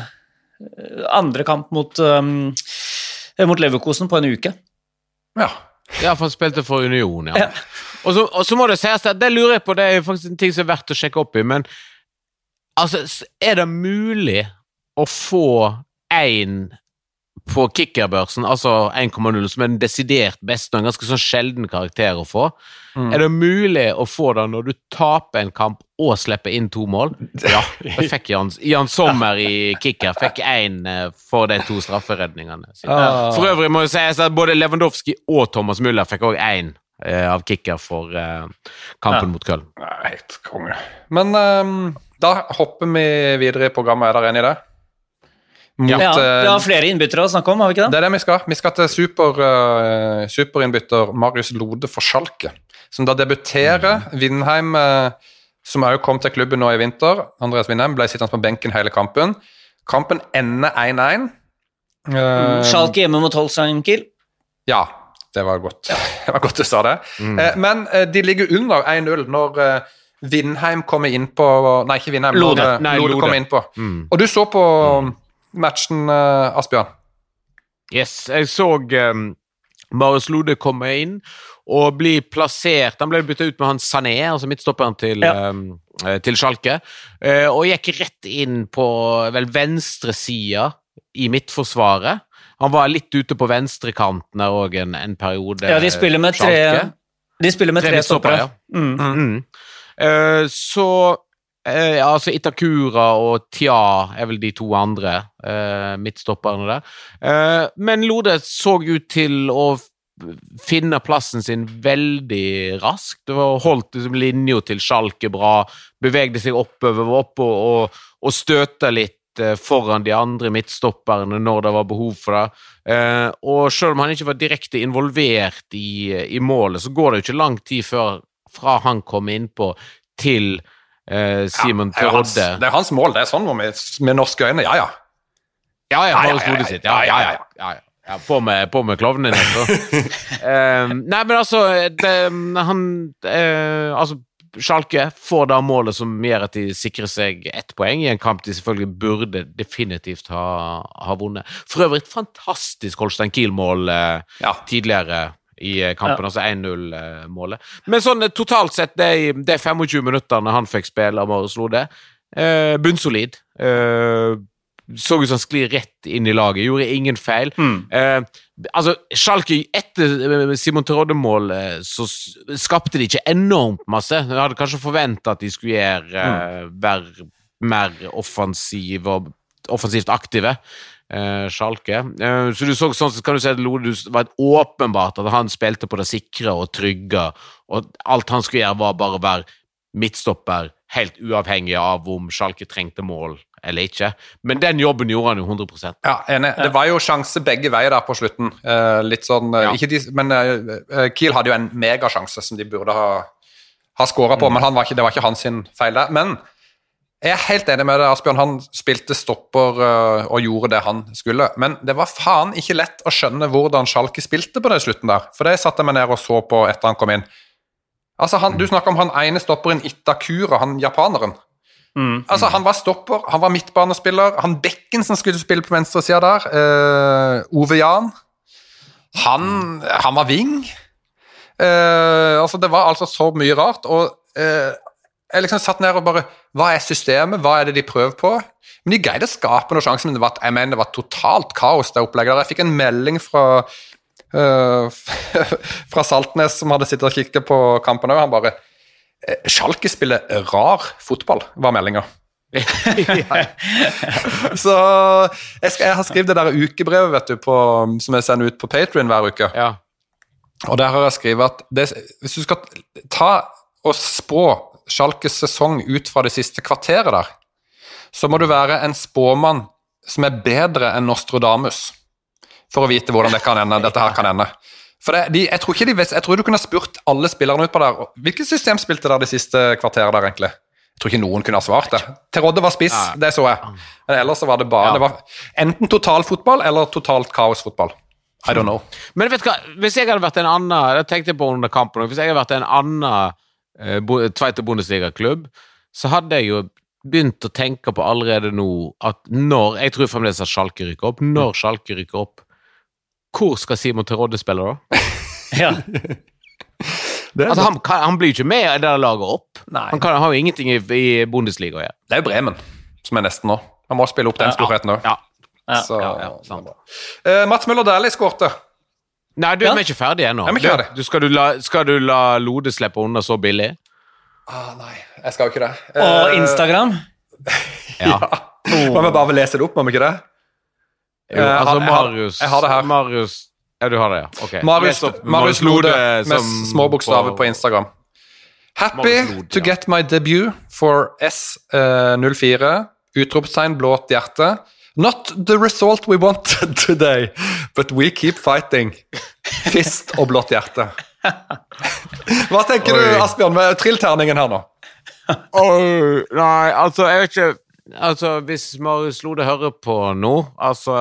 Leverkusen på en uke. Ja, for han spilte for Union, Og så må det sies at det lurer jeg på, det faktisk en ting som verdt å sjekke opp i, men altså, det mulig å få en på kickerbørsen, altså 1,0, som den desidert beste, og en ganske sånn sjelden karakter å få? Det mulig å få det når du taper en kamp og slipper inn 2 mål? Ja, det fikk Jan Sommer i kicker, fikk 1 for de 2 strafferedningene. For øvrig må jeg si at både Lewandowski og Thomas Müller fikk også 1 av kicker for kampen mot Köln. Helt konge. Men Da hopper vi videre I programmet. Er dere enig I det? Vi har flere innbyttere å snakke om, har vi ikke det? Det det vi skal. Vi skal til superinnbytter Marius Lode for Schalke, som da debuterer. Vindheim, som også kom til klubben nå I vinter. Andreas Vindheim ble sittende på benken hele kampen. Kampen ender 1-1. Schalke hjemme mot Holstein Kiel. Ja, det var godt. Det var godt du sa det. Men de ligger under 1-0 når Vindheim kommer inn på... Nei, ikke Vindheim. Lode kommer inn på. Og du så på matchen, Asbjørn? Yes, jeg så Marius Lode komme inn og bli plassert. Han ble byttet ut med han Sané, altså midtstopperen til Schalke, og gikk rett inn på venstre siden I midtforsvaret. Han var litt ute på venstre kanten der også en periode. Ja, de spiller med tre stoppere. Så altså Itakura og Tia vel de to andre midtstopperne der. Men Lode så ut til å finne plassen sin veldig raskt. Det var holdt liksom, linjo til Schalke bra, bevegde seg oppover og støtte litt foran de andre midtstopperne når det var behov for det. Og selv om han ikke var direkte involvert I målet, så går det jo ikke lang tid fra han kom inn på til Simon Terodde. Det hans mål, det sånn med norske øyne, ja. Marius Lode sitt, ja. På med klovnen nei, men altså Schalke får da målet som gjør at de sikrer seg 1 poeng I en kamp de selvfølgelig burde definitivt ha vunnet. For øvrig et fantastisk Holstein Kiel-mål tidligere I kampen, altså 1-0-målet. Men sånn totalt sett, det 25 minutterne han fikk spille av Marius Lode, bunnsolid. Så ut som han sklir rett inn I laget, gjorde ingen feil. Altså, Schalke, etter Simon Terodde-mål, så skapte de ikke enormt masse. Jeg hadde kanskje forventet at de skulle være mer offensivt aktive, Schalke. Så du så sånn, så kan du si at Lode var åpenbart at han spilte på det sikre og trygge, og alt han skulle gjøre var bare være midtstopper, helt uavhengig av om Schalke trengte mål eller ikke. Men den jobben gjorde han jo 100%. Ja, enig. Det var jo sjanse begge veier der på slutten. Litt sånn, ikke men Kiel hadde jo en megasjanse som de burde ha skåret på, men det var ikke hans feil der. Men jeg helt enig med deg, Asbjørn. Han spilte stopper og gjorde det han skulle. Men det var faen ikke lett å skjønne hvordan Schalke spilte på den slutten der. For det satte jeg meg ned og så på etter han kom inn. Altså, du snakker om han ene stopperen Itakura, han japaneren. Altså, han var stopper, han var midtbanespiller, han bekken som skulle spille på venstre siden der, Ove Jan, han var ving. Altså, det var altså så mye rart, og jeg liksom satt ned og bare, hva systemet, hva det de prøver på? Men de greide å skape noen sjanser, men det var totalt kaos det opplegget der. Jeg fikk en melding fra Saltnes som hadde sittet og kikket på kampen, og han bare Schalke spiller rar fotball, var meldingen. Så jeg har skrevet det der ukebrevet, vet du, som jeg sender ut på Patreon hver uke. Ja. Og der har jeg skrevet at hvis du skal ta og spå Schalkes sesong ut fra det siste kvarteret der, så må du være en spåmann som bedre enn Nostradamus, for å vite hvordan dette her kan ende. For jeg tror du kunne ha spurt alle spillerne ut på der, hvilket system spilte der det siste kvarteret der egentlig? Jeg tror ikke noen kunne ha svart det. Terodde var spiss, det så jeg. Men ellers så var det bare, det var enten total fotball eller totalt kaosfotball. I don't know. Men vet du hva, hvis jeg hadde vært en annen, jeg tenkte på under kampen, hvis jeg hadde vært en annen Zweite Bundesliga-klubb, så hadde jeg jo begynt å tenke på allerede nå, at jeg tror fremdeles at Schalke rykker opp, når Schalke rykker opp, hvor skal Simon Terodde spille da? Ja. Altså, han blir jo ikke med i det laget opp. Nei. Han har jo ingenting i Bundesliga å gjøre. Det jo Bremen, som nesten nå. Han må spille opp den storheten nå. Ja. Sant. Mats Møller Dæhlie skårte. Nei, du er ikke ferdig ennå. Skal du la Lode slippe under så billig? Nei, jeg skal jo ikke det. Og Instagram? Ja. Må vi bare lese det opp, må vi ikke det? Jo, altså Marius, jeg har det her. Marius, ja, du har det, ja. Okay. Marius Lode med små bokstaver på Instagram. Happy to get my debut for S04, utropstegn blått hjerte. Not the result we wanted today, but we keep fighting. Fist og blått hjerte. Hva tenker du, Asbjørn, med trillterningen her nå? Nei, altså, jeg vet ikke. Altså, hvis Marius Lode hører på nå, altså,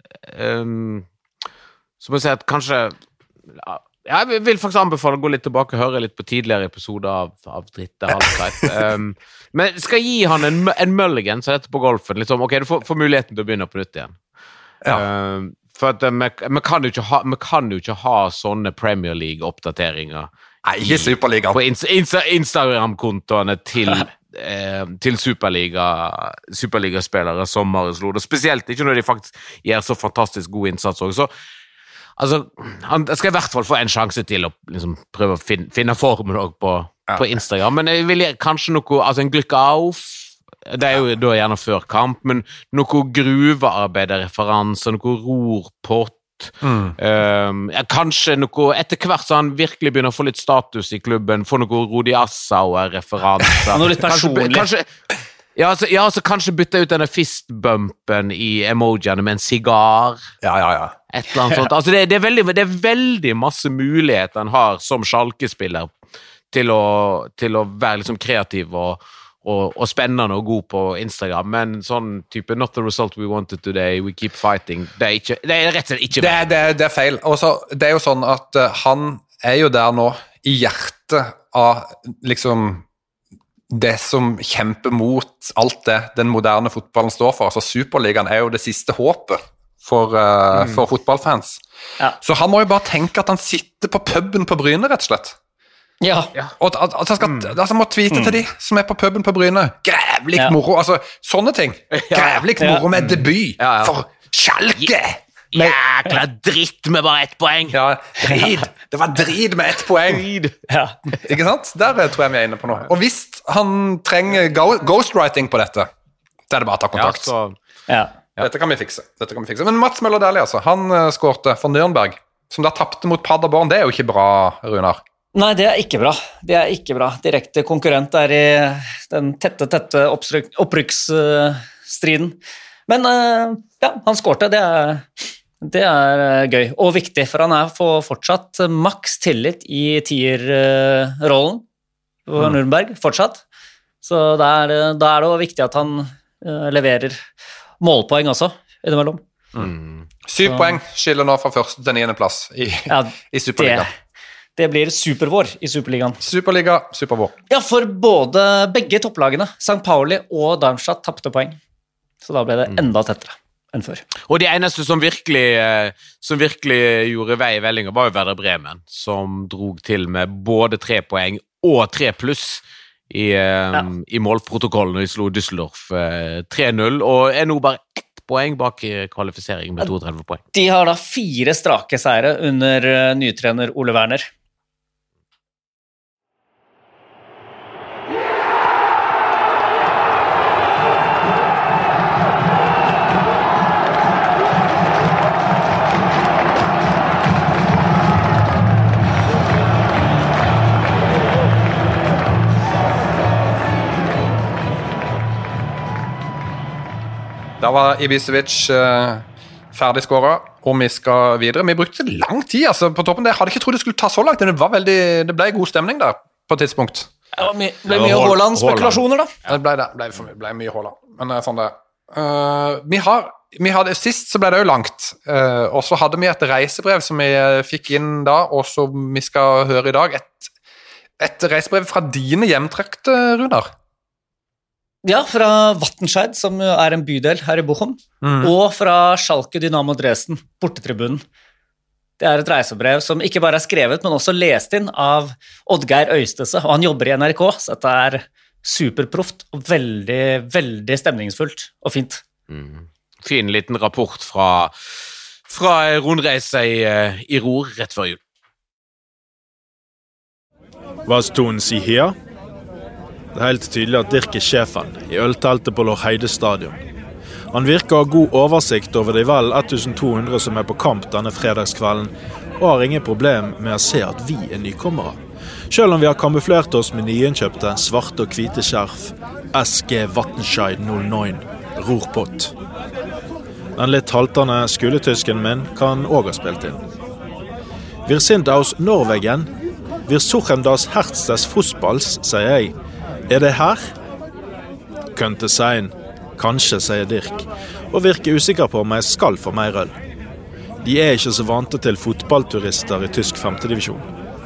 så må jeg si at kanskje, jeg vil faktisk anbefale å gå litt tilbake og høre litt på tidligere episoder av Dritte Halvtid. Men skal gi han en mulligan, så dette på golfen, liksom, ok, du får muligheten til å begynne på nytt igjen. Ja. For at vi kan jo ikke ha sånne Premier League-oppdateringer ikke Superliga på Instagram-kontoene til Superliga-spillere som Marius Lode, spesielt ikke når de faktisk gjør så fantastisk god innsats også. Så altså, han skal i hvert fall få en sjanse til å liksom, prøve å finne formen på Instagram, men jeg vil kanskje noe, altså en Glückauf, det jo da gjerne før kamp, men noe gruvearbeiderreferanser, noe rorpott, kanskje noe, etter hvert så han virkelig begynner å få litt status i klubben, få noe Rudi Assauer-referanser. Noe litt personlig. Så kanskje bytte ut denne fistbumpen i emojiene med en sigar. Ja. Et eller annet sånt. Altså det er veldig masse muligheter han har som Schalke-spiller til å være liksom kreativ og spennende og god på Instagram, men sånn type not the result we wanted today, we keep fighting, det er rett og slett ikke det er feil. Også, det jo sånn at han jo der nå i hjertet av liksom det som kjemper mot alt det den moderne fotballen står for. Altså Superligaen jo det siste håpet for fotballfans. Ja. Så han må jo bare tenke at han sitter på puben på Bryne, rett og slett. Ja. Og at han må tweete til de som på puben på Bryne. Grævlig moro, altså sånne ting. Grævlig moro med debut for Schalke. Jækla dritt med bare 1 poeng. Ja, det var drit med 1 poeng. Ikke sant? Der tror jeg vi inne på noe. Og hvis han trenger ghostwriting på dette, det det bare å ta kontakt. Dette kan vi fikse. Men Mats Møller Dæhlie, altså, han skårte for Nürnberg, som da tappte mot Paderborn. Det jo ikke bra, Runar. Nei, det ikke bra. Direkte konkurrent i den tette opprykksstriden. Men han skårte. Det gøy og viktig, for han får fortsatt maks tillit i tierrollen på Nürnberg, fortsatt. Så da det også viktig at han leverer målpoeng også, innimellom. 7 poeng skiller nå fra 1. til 9. plass i Superliga. Det blir supervår i Superligaen. Supervår. Ja, for begge topplagene, St. Pauli og Darmstadt, tappte poeng. Så da ble det enda tettere enn før. Og de eneste som virkelig gjorde vei i vellinga var jo Werder Bremen, som drog til med både 3 poeng og 3 pluss i målprotokollen, og de slo Düsseldorf 3-0, og nå bare 1 poeng bak kvalifisering med 32 poeng. De har da 4 strake seire under nytrener Ole Werner. Da var Ibisevic ferdig skåret, og vi skal videre. Vi brukte lang tid altså, på toppen. Jeg hadde ikke trodd det skulle ta så langt, men det ble god stemning der på et tidspunkt. Det ble mye Haaland-spekulasjoner da. Det ble mye Haaland, men sånn det. Vi hadde, sist så ble det jo langt, og så hadde vi et reisebrev som vi fikk inn da, og som vi skal høre i dag. Et reisebrev fra dine hjemtrakter, Runar. Ja, fra Wattenscheid, som en bydel her i Bochum, og fra Schalke Dynamo Dresden, bortetribunen. Det et reisebrev som ikke bare skrevet, men også lest inn av Oddgeir Øystese, og han jobber i NRK, så dette superproft og veldig, veldig stemningsfullt og fint. Fin liten rapport fra rundreise i Ruhr rett før jul. Was tun Sie hier? Det helt tydelig at Dirk sjefen i ølteltet på Lorheide stadion. Han virker å ha god oversikt over de vel 1200 som på kamp denne fredagskvelden, og har ingen problem med å se at vi nykommere. Selv om vi har kamuflert oss med nyinnkjøpte svarte og hvite skjerf, SG Wattenscheid 09, rorpott. Den litt haltende skuletysken min kan også ha spilt inn. Wir sind aus Norwegen. Wir suchen das Herz des Fußballs, sier jeg. Det her? Kønte sein. Kanskje, sier Dirk, og virker usikker på om jeg skal få mer øl. De ikke så vante til fotballturister i tysk 5. divisjon.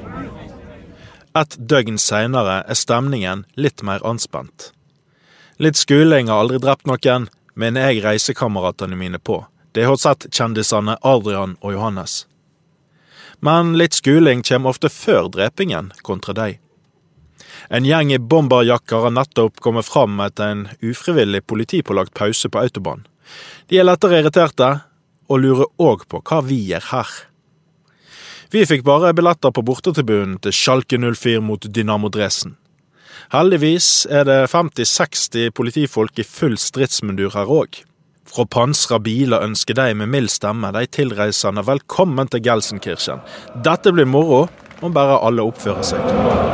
Et døgn senere stemningen litt mer anspent. Litt skuling har aldri drept noen, men jeg reisekameratene mine på. Det har sett kjendisene Adrian og Johannes. Men litt skuling kommer ofte før drepingen kontra deg. En gjeng i bomberjakker har nettopp kommet fram etter en ufrivillig politipålagt pause på autobahn. De lettere irriterte, og lurer også på hva vi gjør her. Vi fikk bare billetter på bortetribunen til Schalke 04 mot Dynamo Dresden. Heldigvis det 50-60 politifolk i full stridsmundur her også. Fra pansra biler ønsker de med mild stemme de tilreisende velkommen til Gelsenkirchen. Dette blir moro, om bare alle oppfører seg.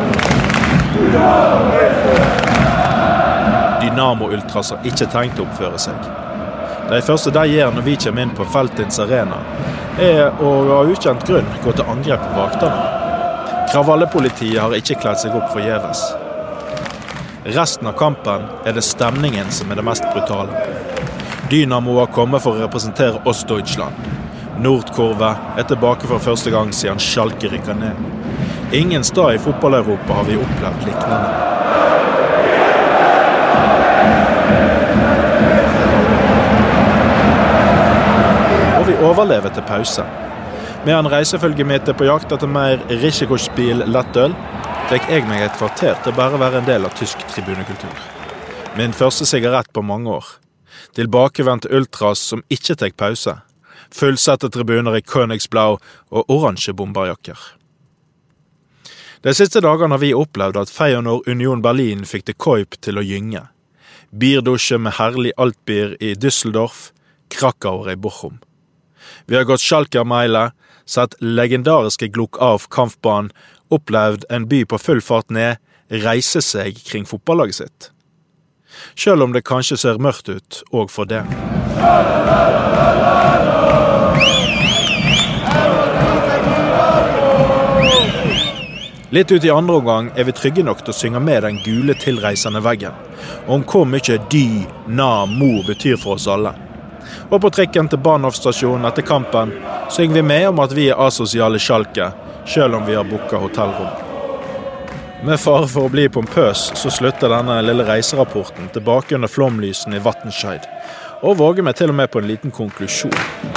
Dynamo-ultras har ikke tenkt å oppføre seg. Det første de gjør når vi kommer inn på Feltins arena, å av ukjent grunn gå til angrep på vaktene. Kravallepolitiet har ikke kledd seg opp forgjeves. Resten av kampen det stemningen som det mest brutale. Dynamo har kommet for å representere Ostdeutschland. Nordkurve tilbake for første gang siden Schalke rykker ned. Ingen sted i fotball-Europa har vi opplevd liknende. Og vi overlever til pause. Med en reisefølge mitt på jakt etter mer risikospill lettøl, fikk jeg meg et kvarter til bare å være en del av tysk tribunekultur. Min første sigarett på mange år. Tilbakevendt ultras som ikke tek pause. Fullsette tribuner i Königsblau og oransje bomberjakker. De siste dagene har vi opplevd at Feyenoord Union Berlin fikk det Koip til å gynge. Bierdusje med herlig altbier i Düsseldorf, Krakauer i Bochum. Vi har gått Schalke-meile, sett legendariske Gluck-Auf-kampbanen, opplevd en by på full fart ned, reise seg kring fotballaget sitt. Selv om det kanskje ser mørkt ut, og for det. Litt ut i andre omgang vi trygge nok til å synge med den gule tilreisende veggen, om hvor mye Dynamo betyr for oss alle. Og på trikken til Bahnhof-stasjonen etter kampen synger vi med om at vi asosiale Schalke, selv om vi har booket hotellrom. Med fare for å bli pompøs, så slutter denne lille reiserapporten tilbake under flomlysen i Wattenscheid, og våger meg til og med på en liten konklusjon.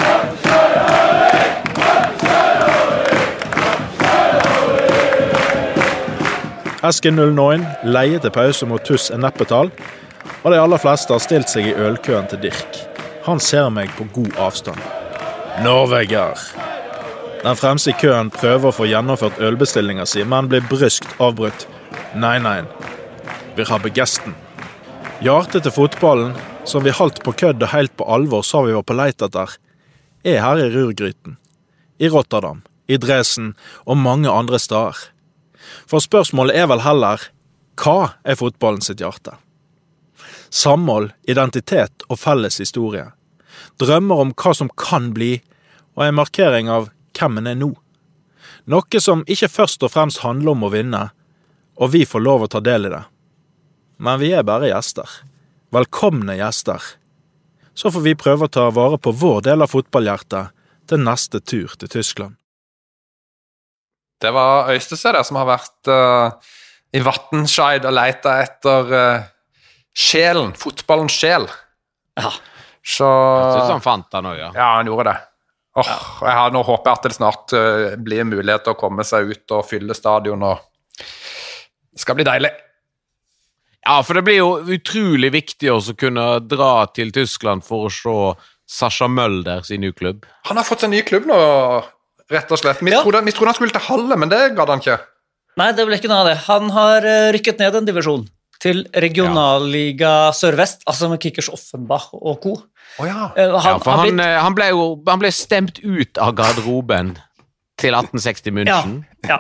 SG09 leier til pause mot Tuss Neppetal, og de aller fleste har stilt seg i ølkøen til Dirk. Han ser meg på god avstand. Norveger! Den fremste i køen prøver å få gjennomført ølbestillinger si, men blir bryskt avbrutt. Nei, vi har begesten. Hjertet til fotballen, som vi halvt på kødd og helt på alvor sa vi var på leit etter, her i Rurgryten, i Rotterdam, i Dresden og mange andre steder. For spørsmålet vel heller, hva fotballen sitt hjerte? Samhold, identitet og felles historie. Drømmer om hva som kan bli, og en markering av hvem en nå. Noe som ikke først og fremst handler om å vinne, og vi får lov å ta del i det. Men vi bare gjester. Velkomne gjester. Så får vi prøve å ta vare på vår del av fotballhjertet til neste tur til Tyskland. Det var Øystese der som har vært i Wattenscheid og leita etter sjelen, fotballens sjel. Ja. Så jeg synes han fant den også, ja. Ja, han gjorde det. Nå håper jeg at det snart blir mulighet til å komme seg ut og fylle stadion, og det skal bli deilig. Ja, for det blir jo utrolig viktig også å kunne dra til Tyskland for å se Sascha Mölder sin nye klubb. Han har fått en ny klubb nå, rett og slett. Vi trodde han skulle til Halle, men det gadd han ikke. Nei, det ble ikke noe av det. Han har rykket ned en divisjon til Regionalliga Sørvest, altså med Kickers Offenbach og co. Han ble stemt ut av garderoben til 1860 München. Ja.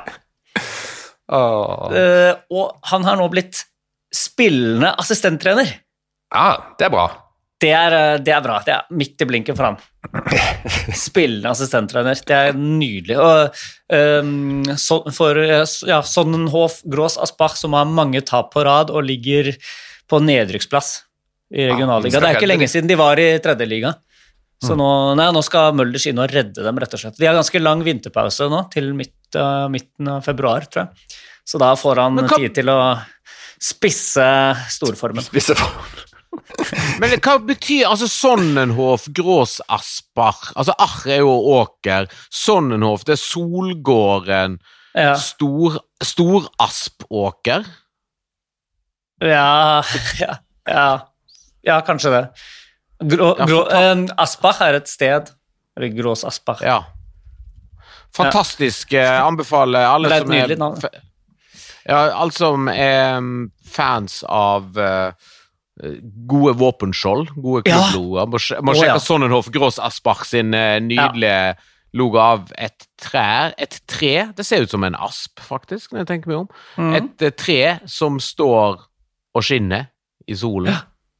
Og han har nå blitt spillende assistenttrener. Ja, det bra. Det er bra. Det er midt i blinken for han. Spillende assistenttrener. Det er nydelig. Og Sonnenhof, Grås, Asbach, som har mange tap på rad og ligger på nedrykksplass i regionalliga. Det er ikke lenge siden de var i tredje liga. Så nå skal Mølders inn og redde dem, rett og slett. De har ganske lang vinterpause nå, til midten av februar, tror jeg. Så da får han tid til å spisse storformen. Men hva betyr altså Sonnenhof, Grås, Asbach? Altså Ach er jo åker, Sonnenhof, det er Solgården, Storaspåker. Ja, kanskje det. Asbach er et sted, eller Grås Asbach. Ja. Fantastisk, anbefaler alle det er et nydelig navn. Alle som er fans av gode våpenskjold, gode klubblogoer. Må sjekke Sonnenhof Grås Asbach sin nydelige logo av et tre, det ser ut som en asp faktisk, når jeg tenker meg om. Et tre som står og skinner i solen.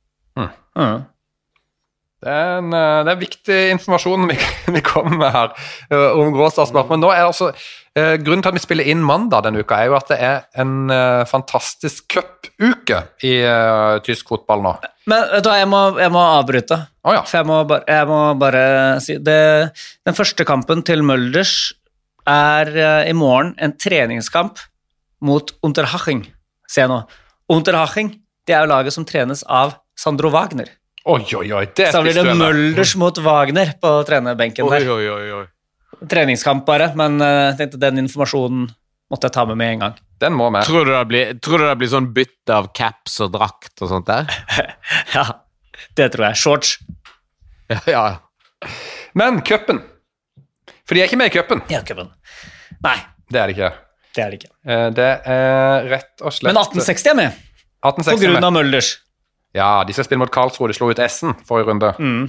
Det er viktig informasjon vi kommer med her om Grås Asbach, men nå er altså grunnen til at vi spiller inn mandag denne uka er jo at det er en fantastisk cup-uke i tysk fotball nå. Men vet du hva, jeg må avbryte. For jeg må bare si den første kampen til Mølders er i morgen en treningskamp mot Unterhaching. Se nå. Unterhaching, det er jo laget som trenes av Sandro Wagner. Oi, det så blir det Mølders mot Wagner på trenerbenken der. Oi. Treningskamp bare, men jeg tenkte den informasjonen måtte jeg ta med en gang. Den må med. Tror du det blir sånn bytte av caps og drakt og sånt der? Ja, det tror jeg. Shorts. Ja. Men cupen. For de er ikke med i cupen. Ja, cupen. Nei. Det er det ikke. Det er rett og slett... Men 1860 er med. 1860 på grunn av Mølders. Ja, de skal spille mot Karlsruhe, de slo ut Essen forrige runde.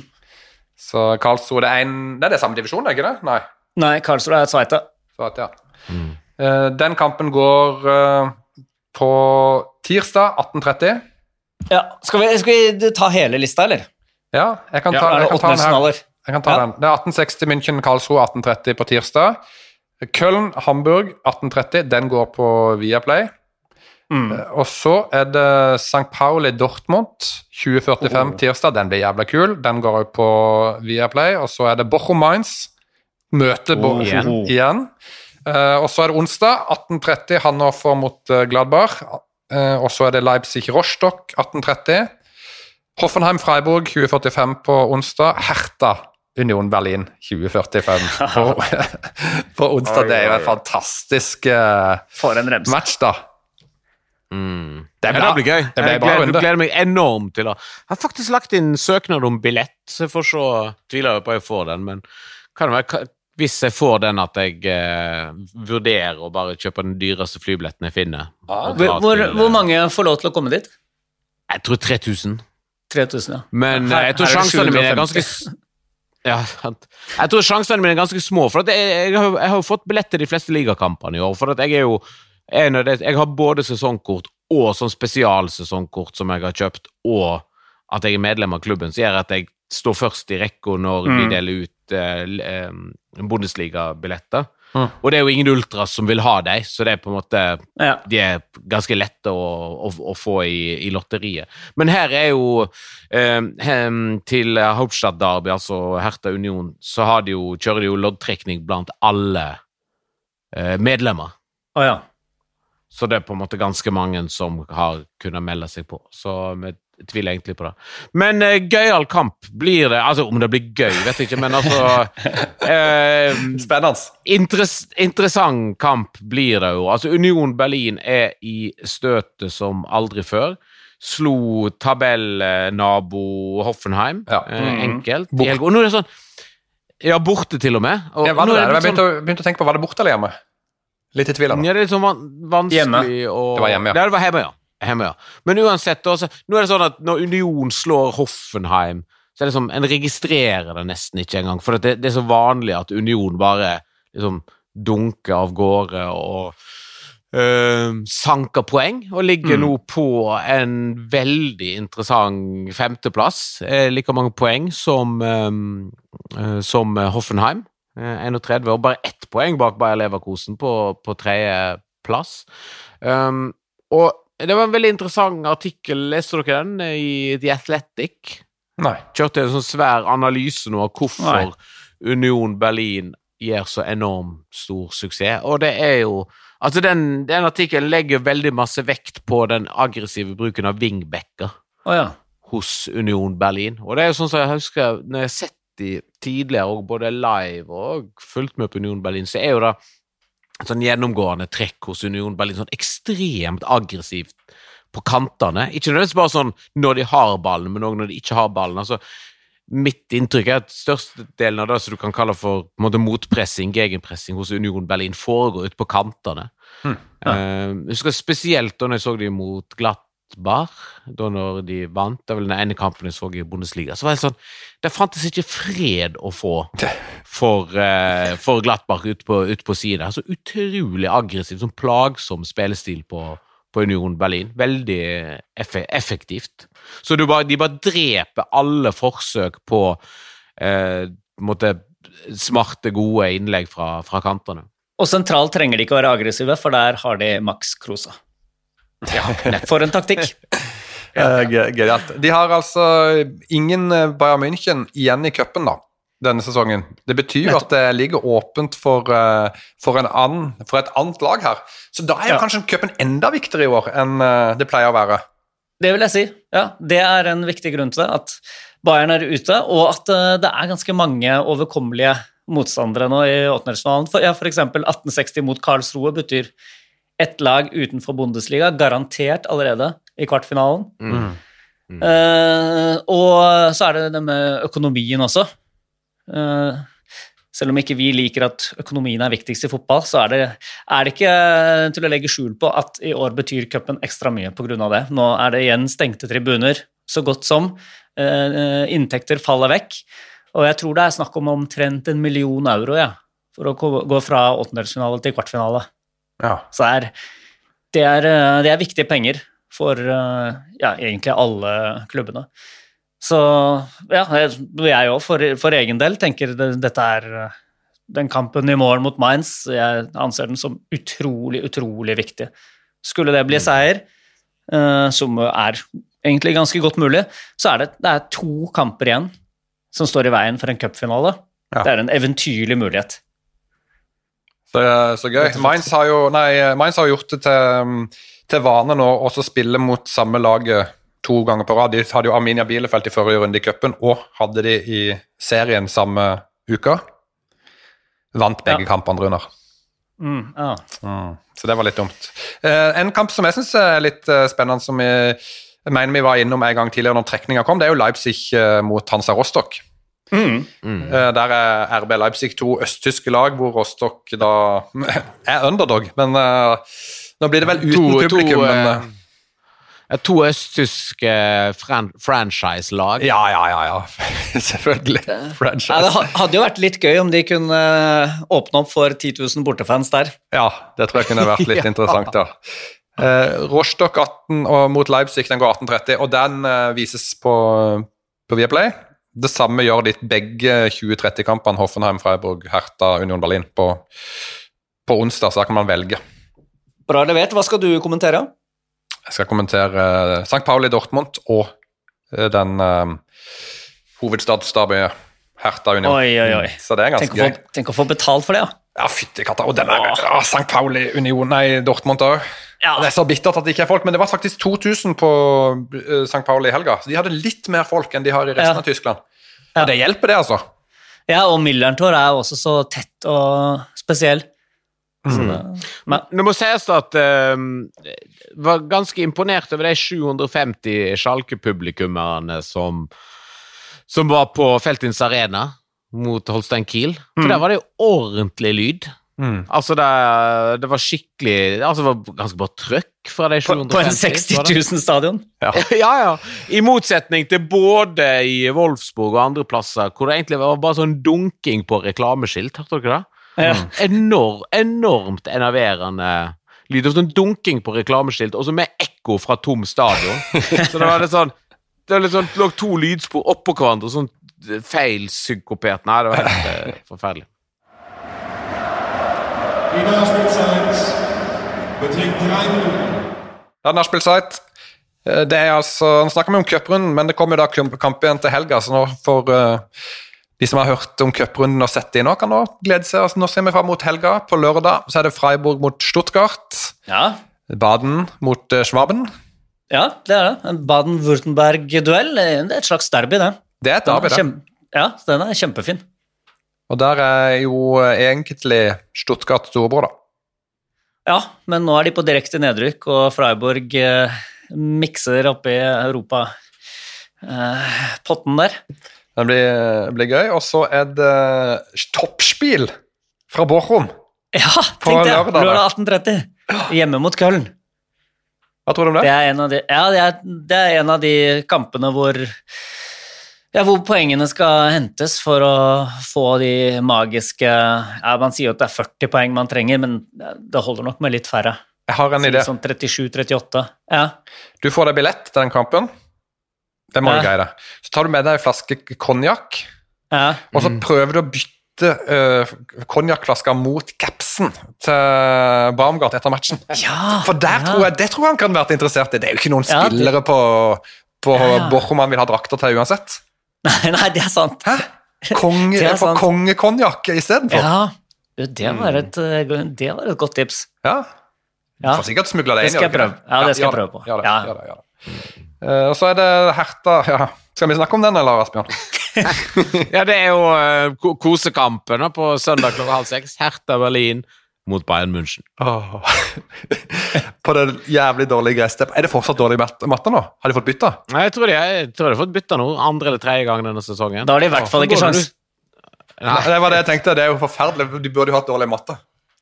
Så Karlsruhe, det er det samme divisjon, er ikke det? Nei, Karlsruhe er Zweite. Ja. Den kampen går på tirsdag 18:30. Ja, skal vi ta hele lista, eller? Ja, jeg kan ta den her. Det er 1860 München, Karlsruhe 18:30 på tirsdag. Köln, Hamburg 18:30, den går på Viaplay. Og så er det St. Pauli Dortmund 2045 tirsdag, den blir jævla kul, den går jo på Viaplay. Og så er det Bochum Mainz, møte igjen. Og så er det onsdag 18:30 Hannover mot Gladbach, og så er det Leipzig Rostock 18:30, Hoffenheim Freiburg 2045 på onsdag, Hertha Union Berlin 2045 på onsdag. Det er jo en fantastisk match da. Det blir gøy. Jeg gleder meg enormt til det. Jeg har faktisk lagt inn søknad om billett, så jeg får se, tviler jeg på at jeg får den, men kan det være, hvis jeg får den, at jeg vurderer å bare kjøpe den dyreste flybilletten jeg finner. Hvor mange får lov til å komme dit? Jeg tror 3000. 3000, ja. Men jeg tror sjansene mine er ganske... Ja, jeg tror sjansene mine er ganske små, for at jeg har jo fått billett til de fleste ligakampene i år, for at jeg er jo jeg har både sesongkort og sånn spesialsesongkort som jeg har kjøpt, og at jeg er medlem av klubben, så gjør at jeg står først i rekka når vi deler ut Bundesliga-billetter. Og det er jo ingen ultras som vil ha deg, så det er på en måte de er ganske lette å få i lotteriet. Men her er jo til Hauptstadt Derby, altså Hertha Union, så kjører de jo loddtrekning blant alle medlemmer. Så det er på en måte ganske mange som har kunnet melde seg på, så vi tviler egentlig på det. Men gøyal kamp blir det, altså om det blir gøy, vet jeg ikke, men altså spennende. Interessant kamp blir det jo. Altså Union Berlin er i støtet som aldri før. Slo tabellnabo Hoffenheim, enkelt. Og nå er det sånn, borte til og med. Og jeg begynte å tenke på, var det borte eller hjemme? Litt i tvil om det. Ja, det er litt sånn vanskelig å... Det var hjemme, ja. Det var hjemme, ja. Men uansett, også, nå er det sånn at når Union slår Hoffenheim, så er det som, en registrerer det nesten ikke engang, for det er så vanlig at Union bare liksom dunke av gårde og sanker poeng, og ligger nå på en veldig interessant femteplass. Like mange poeng som Hoffenheim, 31, og bare 1 poeng bak Bayer Leverkusen på tredje plass. Og det var en veldig interessant artikkel, leste dere den, i The Athletic? Nei. Kjørte en sånn svær analyse nå av hvorfor Union Berlin gir så enormt stor suksess, og det jo altså den artikkelen legger veldig masse vekt på den aggressive bruken av wingbacker hos Union Berlin, og det jo sånn som jeg husker når jeg har sett de tidligere, og både live og fulgt med på Union Berlin, så jo det sånn gjennomgående trekk hos Union Berlin, sånn ekstremt aggressivt på kantene, ikke nødvendigvis bare sånn når de har ballen, men også når de ikke har ballen, altså mitt inntrykk at størstedelen av det som du kan kalle for på en måte, motpressing, gegenpressing hos Union Berlin foregår ut på kantene. Jeg husker spesielt da jeg så de mot Gladbach, da når de vant, det var den ene kampen jeg så i Bundesliga, så var det sånn, det fantes ikke fred å få for Gladbach ut på siden, altså utrolig aggressiv, sånn plagsom spillestil på Union Berlin, veldig effektivt. Så de bare dreper alle forsøk på smarte, gode innlegg fra kantene. Og sentralt trenger de ikke å være aggressive, for der har de Max Kruse. Ja, for en taktikk. Genialt. De har altså ingen Bayern München igjen i cupen da, denne sesongen. Det betyr jo at det ligger åpent for et annet lag her. Så da jo kanskje cupen enda viktigere i år enn det pleier å være. Det vil jeg si. Ja, det en viktig grunn til det, at Bayern ute, og at det ganske mange overkommelige motstandere nå i åttendedelsfinalen. For eksempel 1860 mot Karlsruhe betyr ett lag utenfor Bundesliga, garantert allerede i kvartfinalen. Og så det med økonomien også. Selv om ikke vi liker at økonomien viktigst i fotball, så det ikke til å legge skjul på at i år betyr cupen ekstra mye på grunn av det. Nå det igjen stengte tribuner, så godt som inntekter faller vekk, og jeg tror det snakk om omtrent €1 million, for å gå fra åttendedelsfinale til kvartfinale. Ja. Så det viktige penger for egentlig alle klubbene. Så jeg også for egen del tenker dette den kampen i morgen mot Mainz, jeg anser den som utrolig, utrolig viktig. Skulle det bli seier, som egentlig ganske godt mulig, så det 2 kamper igjen som står i veien for en cupfinale. Ja. Det en eventyrlig mulighet. Så gøy. Mainz har jo gjort det til vane nå, og så spille mot samme laget 2 ganger på rad. De hadde jo Arminia Bielefeld i forrige runde i cupen, og hadde de i serien samme uka. Vant begge kampene, Runar. Så det var litt dumt. En kamp som jeg synes litt spennende, som jeg mener vi var innom en gang tidligere når trekningen kom, det jo Leipzig mot Hansa Rostock. Der RB Leipzig 2 østtyske lag, hvor Rostock da underdog, men nå blir det vel uten publikum, men... 2 østtyske franchise-lag. Ja. Selvfølgelig. Franchise. Det hadde jo vært litt gøy om de kunne åpne opp for 10 000 bortefans der. Ja, det tror jeg kunne vært litt interessant da. Rostock 18 og mot Leipzig, den går 18:30, og den vises på Viaplay. Det samme gjør de begge 2030-kampene, Hoffenheim, Freiburg, Hertha, Union Berlin, på onsdag, så da kan man velge. Bra levert. Hva skal du kommentere? Jeg skal kommentere St. Pauli Dortmund og den hovedstadsderbyen Hertha Union. Oi. Så det ganske gøy. Tenk å få betalt for det, Ja, fytti katta. Og den St. Pauli Union, Dortmund også. Ja. Det så bittert at det ikke folk, men det var faktisk 2000 på St. Pauli i helga. Så de hadde litt mer folk enn de har i resten av Tyskland. Og det hjelper det, altså. Ja, og Millerntor også så tett og spesiell. Det må sies at var ganske imponert over de 750 Schalke-publikummerne som var på Feldins Arena mot Holstein Kiel, for der var det jo ordentlig lyd. Altså det var skikkelig, altså det var ganske bare trøkk fra de 750 på en 60 000 stadion. Ja, i motsetning til både i Wolfsburg og andre plasser hvor det egentlig var bare sånn dunking på reklameskilt, hørte dere det? Enormt enerverende lyd, og sånn dunking på reklameskilt, og så med ekko fra tom stadion. Så det var litt sånn, det lå 2 lydspor oppå hverandre, sånn feil synkopert. Nei, det var helt forferdelig. Ja, nachspielzeit. Det altså, nå snakker vi om cuprunden, men det kommer jo da kamp igjen til helga, så nå for de som har hørt om cuprunden og sett det nå, kan nå glede seg. Altså, nå ser vi frem mot helga. På lørdag så er det Freiburg mot Stuttgart. Ja. Baden mot Schwaben. Ja, det er det. En Baden-Württemberg-duell. Det er et slags derby, det. Det er et derby, det. Ja, den er kjempefin. Og der er jo egentlig Stuttgart storebror, da. Ja, men nå er de på direkte nedrykk, og Freiburg mikser opp i Europa potten der. Det blir gøy, og så er det toppspill fra Bochum. Ja, tenkte jeg. Lørdag 18:30. Hjemme mot Köln. Hva tror du om det? Det er en av de kampene hvor poengene skal hentes for å få de magiske, man sier jo at det er 40 poeng man trenger, men det holder nok med litt færre. Jeg har en idé. Sånn 37-38. Ja. Du får deg billett til den kampen. Det må du greie. Så tar du med deg en flaske konjakk, og så prøver du å bytte konjakkflasker mot capsen til Baumgart etter matchen. Ja, for der tror jeg han kan være interessert i. Det er jo ikke noen spillere på Bochum han vil ha drakter til uansett. Nei, det er sant. Hæ? Kongekonjakk i stedet for. Ja, det var et godt tips. Ja. Du får sikkert smuglet det inn. Det skal jeg prøve. Ja, det skal jeg prøve på. Gjør det. Og så er det Hertha. Ja. Skal vi snakke om den, eller Asbjørn? Ja, det er jo kosekampen på søndag 5:30. Hertha Berlin mot Bayern München. På det jævlig dårlige gressteppet. Er det fortsatt dårlig matte nå? Har de fått bytta? Nei, jeg tror de har fått bytta nå, 2. eller 3. gang denne sesongen. Da har de i hvert fall ikke sjans. Nei, det var det jeg tenkte. Det er jo forferdelig. De burde jo hatt dårlig matte.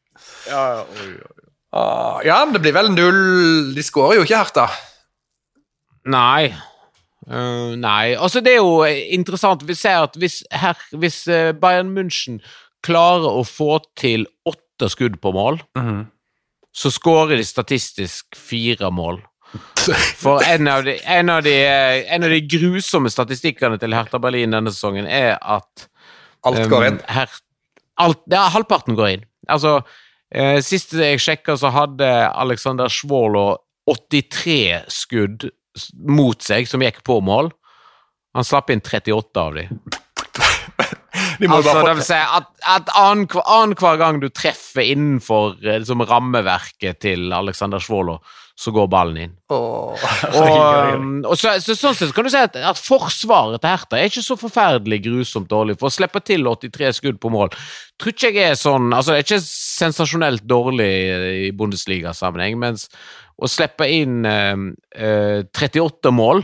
Ja, men det blir vel 0. De skårer jo ikke Hertha. Nei, altså det er jo interessant. Vi ser at hvis Bayern München klarer å få til 8 skudd på mål, så skårer de statistisk 4 mål. For en av de grusomme statistikkene til Hertha Berlin denne sesongen er at alt går inn. Halvparten går inn. Altså, sist jeg sjekket så hadde Alexander Svolo 83 skudd mot seg som gikk på mål. Han slapp inn 38 av de. Altså, det vil si at hver gang du treffer innenfor liksom, rammeverket til Alexander Svolo, så går ballen inn. Og sånn sett kan du si at forsvaret til Hertha er ikke så forferdelig grusomt dårlig, for å slippe til 83 skudd på mål. Tror ikke jeg er sånn, altså det er ikke sensasjonelt dårlig i Bundesliga-sammenheng, mens å slippe inn 38 mål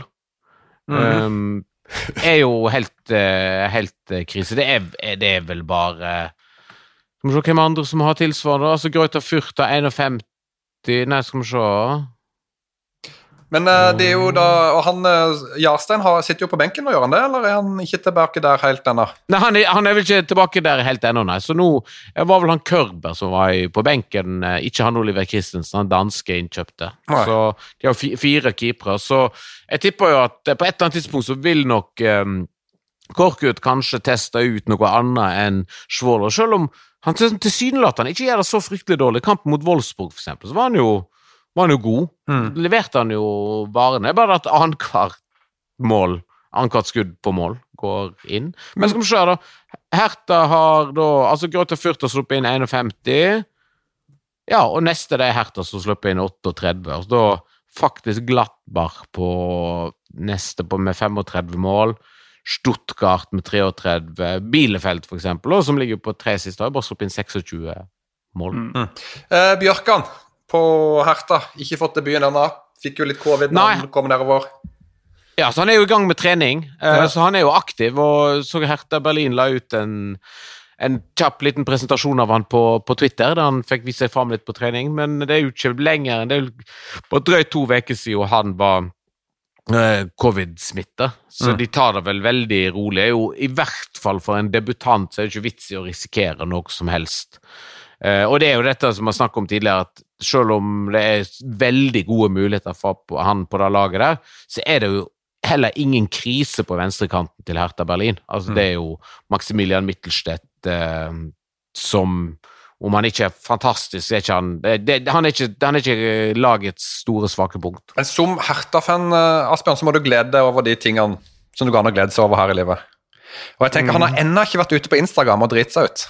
er jo helt krise. Det er vel bare skal vi se hvem andre som har tilsvarende, altså Greuther Fürth har 51. Nei, skal vi se. Men det er jo da, og han Jarstein sitter jo på benken og gjør han det, eller er han ikke tilbake der helt ennå? Nei, han er vel ikke tilbake der helt ennå, nei. Så nå var vel han Körber som var på benken, ikke han Oliver Christensen, han danske innkjøpte. Nei. Så de har 4 keepere, så jeg tipper jo at på et eller annet tidspunkt så vil nok Korkut kanskje teste ut noe annet enn Svolo, selv om han tilsynelatende ikke gjør det så fryktelig dårlig. Kampen mot Wolfsburg for eksempel, så var han jo god. Leverte han jo varene. Bare at annethvert skudd på mål går inn. Men skal vi se da, Hertha har da, altså Greuther Fürth har sluppet inn 51. Ja, og neste det er Hertha som slipper inn 38. Altså da faktisk Gladbach på neste med 35 mål. Stuttgart med 33, Bielefeld for eksempel, og som ligger på 3 siste, har bare sluppet inn 26 mål. Bjørkan på Hertha, ikke fått debuten ennå, fikk jo litt covid når han kom nedover. Ja, så han er jo i gang med trening, så han er jo aktiv, og så Hertha Berlin la ut en kjapp liten presentasjon av han på Twitter, der han fikk vise seg frem litt på trening, men det er jo ikke lenger, det er jo på drøyt 2 uker siden han var covid-smitte, så de tar det vel veldig rolig. I hvert fall for en debutant så det ikke vits I å risikere noe som helst. Og det jo dette som jeg snakket om tidligere, at selv om det veldig gode muligheter for han på det laget der, så det jo heller ingen krise på venstrekanten til Hertha Berlin. Altså det jo Maximilian Mittelstedt som, om han ikke fantastisk, ikke han ikke lagets store svake punkt. Men som Hertha-fan, Asbjørn, så må du glede deg over de tingene som du kan ha glede seg over her I livet. Og jeg tenker, han har ennå ikke vært ute på Instagram og dritt seg ut.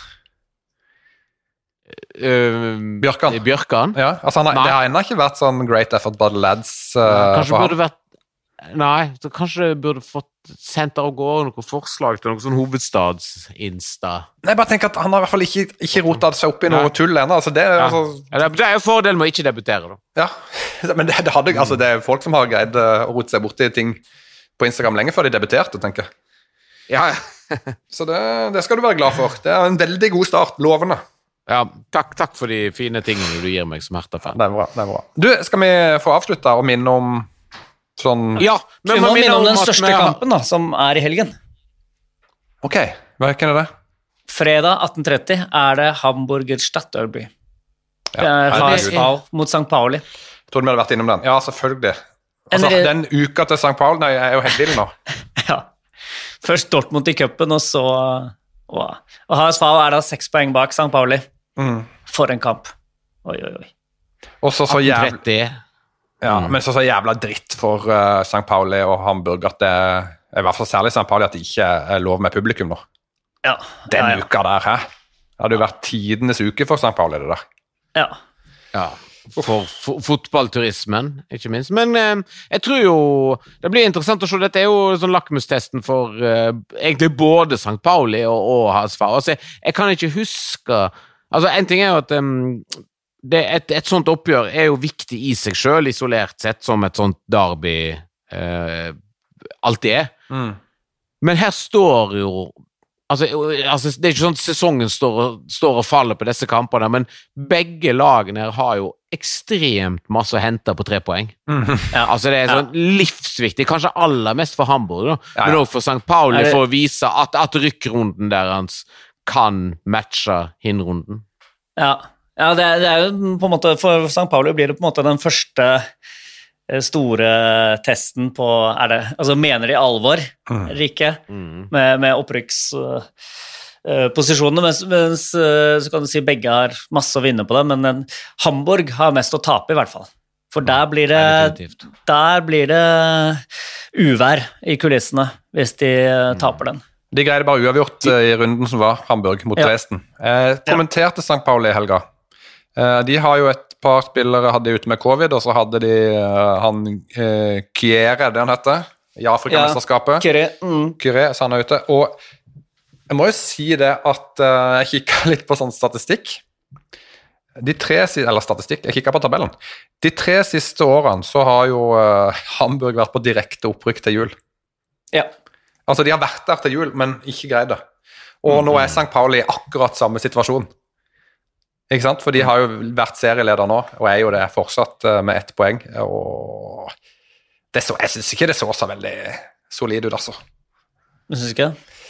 Bjørkan? Ja, altså det har ennå ikke vært sånn great effort by the lads. Kanskje burde vært så kanskje burde fått sendt av å gå noen forslag til noen sånn hovedstads-insta. Nei, bare tenk at han har I hvert fall ikke rotet seg opp I noe tull ennå. Altså, det jo fordelen med å ikke debutere, da. Ja, men det det folk som har greid å rote seg bort I ting på Instagram lenge før de debuterte, tenker jeg. Ja. Så det skal du være glad for. Det en veldig god start, lovende. Ja, takk for de fine tingene du gir meg som Hertha-fan. Det bra. Du, skal vi få avslutta og minne om sånn... Ja, men vi må minne om den største kampen da, som I helgen. Ok, hvilken det? Fredag 18:30 det Hamburger Stadtderby. Det HSV mot St. Pauli. Jeg tror vi hadde vært innom den. Ja, selvfølgelig. Altså, den uka til St. Pauli, nei, jeg jo helt vild nå. Ja, først Dortmund I cupen, og så... Og HSV da 6 poeng bak St. Pauli. For en kamp. Oi. Og så jævlig... Ja, men så jævla dritt for St. Pauli og Hamburg at det I hvert fall særlig St. Pauli at det ikke lov med publikum nå. Ja. Den uka der, hæ? Det hadde jo vært tidenes uke for St. Pauli, det der. Ja. For fotballturismen, ikke minst. Men jeg tror jo det blir interessant å se. Dette jo sånn lakmustesten for egentlig både St. Pauli og HSV. Altså, jeg kan ikke huske... Altså, en ting jo at et sånt oppgjør jo viktig I seg selv, isolert sett, som et sånt derby alltid Men her står jo altså, det ikke sånn at sesongen står og faller på disse kampene, men begge lagene her har jo ekstremt masse å hente på 3 poeng. Altså det sånn livsviktig, kanskje aller mest for Hamburg, da, men også for St. Pauli for å vise at rykkrunden der hans kan matche hinrunden. Ja, det jo på en måte, for St. Pauli blir det på en måte den første store testen på, altså mener de alvor, eller ikke, med opprykksposisjonene, mens så kan du si begge har masse å vinne på det, men Hamburg har mest å tape I hvert fall. For der blir det uvær I kulissene hvis de taper den. De greide bare uavgjort I runden som var Hamburg mot Dresden. Kommenterte St. Pauli I helga. De har jo et par spillere hadde ute med covid, og så hadde de han Kyere, det han heter, I Afrikamesterskapet. Kyere, så han ute. Og jeg må jo si det at jeg kikket litt på sånn statistikk. Jeg kikket på tabellen. De 3 siste årene så har jo Hamburg vært på direkte opprykk til jul. Ja. Altså, de har vært der til jul, men ikke greid det. Og nå St. Pauli I akkurat samme situasjon. Ikke sant? For de har jo vært serieleder nå, og jo det fortsatt med 1 poeng. Og jeg synes ikke det så veldig solid ut, altså. Du synes ikke det?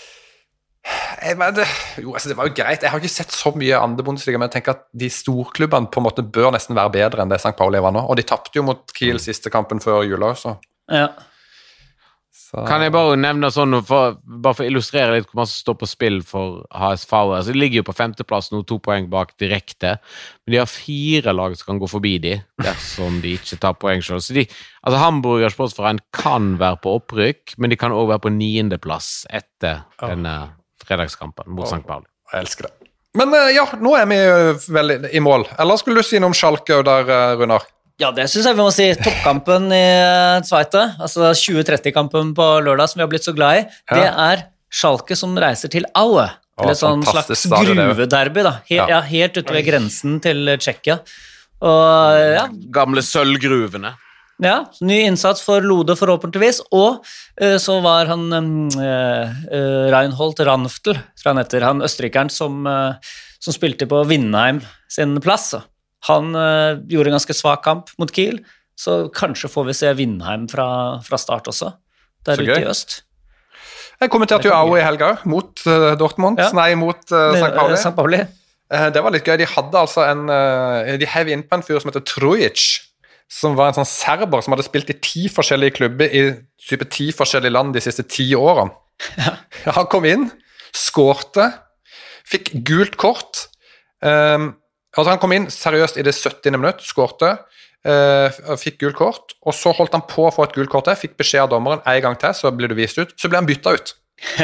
Det var jo greit. Jeg har ikke sett så mye andre Bundesliga, men jeg tenker at de storklubbene på en måte bør nesten være bedre enn det St. Pauli var nå. Og de tappte jo mot Kiel siste kampen før jula, så... Ja. Kan jeg bare nevne sånn, bare for å illustrere litt hvor man står på spill for HSV, altså de ligger jo på 5. plass nå, 2 poeng bak direkte, men de har 4 lag som kan gå forbi de, dersom de ikke tar poeng selv. Så altså Hamburger Sportsforening kan være på opprykk, men de kan også være på 9. plass etter denne fredagskampen mot St. Pauli. Jeg elsker det. Men ja, nå vi vel I mål. Eller skulle du si noe om Schalke der, Runar? Ja, det synes jeg vi må si. Toppkampen I Zweite, altså 2030-kampen på lørdag som vi har blitt så glad I, det Schalke som reiser til Aue. Eller et sånn slags gruvederby da. Helt ute ved grensen til Tsjekkia. Og gamle sølvgruvene. Ja, ny innsats for Lode forhåpentligvis, og så var han Reinhold Ranftl, tror han heter, han østerrikeren som spilte på Vindheim sin plass. Han gjorde en ganske svak kamp mot Kiel, så kanskje får vi se Vindheim fra start også, der ute I øst. Jeg kommenterte jo AO I helga, mot Dortmund, mot St. Pauli. Det var litt gøy, de hadde altså de hev inn på en fyr som heter Trojic, som var en sånn serber som hadde spilt I 10 forskjellige klubber I 10 forskjellige land de siste 10 årene. Han kom inn, skårte, fikk gult kort, altså han kom inn seriøst I det 70. minutt, skårte, fikk gult kort, og så holdt han på å få et gult kort fikk beskjed av dommeren en gang til, så ble du vist ut, så ble han byttet ut.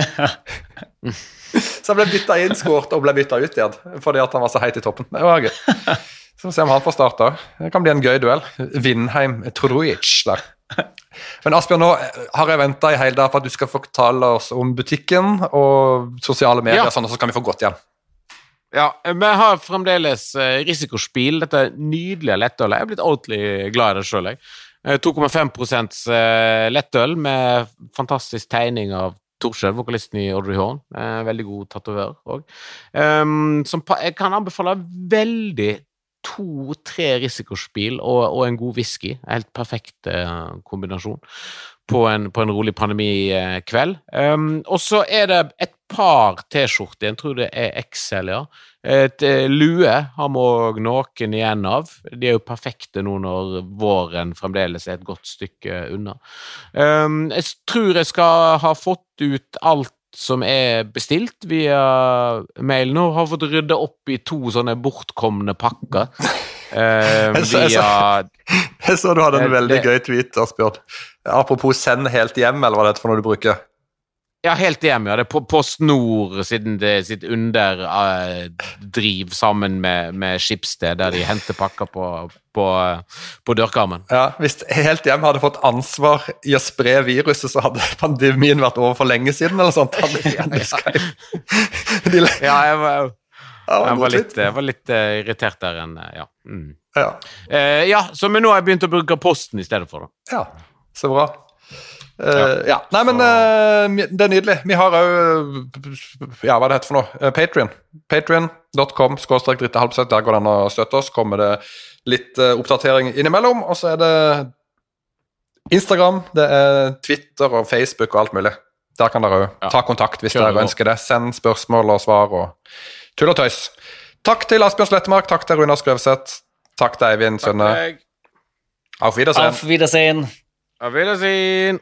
Så han ble byttet inn, skårte og ble byttet ut igjen, fordi at han var så heit I toppen. Det var gøy. Så får vi se om han får starte. Det kan bli en gøy duell. Vindheim, Trojic der. Men Asbjørn, nå har jeg ventet I hele dag på at du skal fortelle oss om butikken og sosiale medier, sånn, og så kan vi få gått igjen. Ja, vi har fremdeles risikospill, dette nydelige lettølet. Jeg har blitt ordentlig glad I det selv, jeg. 2,5% lettøl med fantastisk tegning av Torskjell, vokalisten I Audrey Horn. Veldig god tatover også. Jeg kan anbefale veldig 2-3 risikospill og en god whisky. Helt perfekt kombinasjon på en rolig pandemikveld. Og så det et par t-skjorter, jeg tror det XL, ja. Et lue har vi også noen igjen av. De jo perfekte nå når våren fremdeles et godt stykke unna. Jeg tror jeg skal ha fått ut alt som bestilt via mail nå, har fått ryddet opp I 2 sånne bortkomne pakker. Jeg så du hadde en veldig gøy tweet, Asbjørn. Apropos send helt hjem, eller hva det for noe du bruker? Ja, helt hjem, ja. Det på snor siden det sitt driv sammen med Skipsted, der de henter pakker på dørkarmen. Ja, hvis helt hjem hadde fått ansvar I å spre viruset, så hadde pandemien vært over for lenge siden, eller sånt. Jeg var litt irritert der enn, ja. Så men nå har jeg begynt å bruke posten I stedet for det. Ja, så bra. Nei, men det nydelig. Vi har jo hva det heter for noe? Patreon.com/drittehalvsett. Der går den å støtte oss. Kommer det litt oppdatering innimellom, og så det Instagram, det Twitter og Facebook og alt mulig. Der kan dere jo ta kontakt hvis dere ønsker det. Send spørsmål og svar og tull og tøys. Takk til Asbjørn Slettemark, takk til Runar Skrøvseth, takk til Eivind Sønne. Auf Wiedersehen. Auf Wiedersehen. Auf Wiedersehen.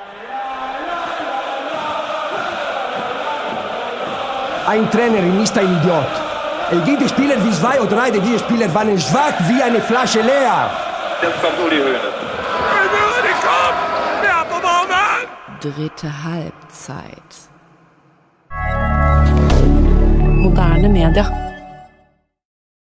Ein Trainer ist ein Idiot. Jede Spieler wie 2 oder 3 dieser Spieler waren schwach wie eine Flasche leer. Jetzt kommt Uli Hoeneß. Dritte Halbzeit. Moderne media.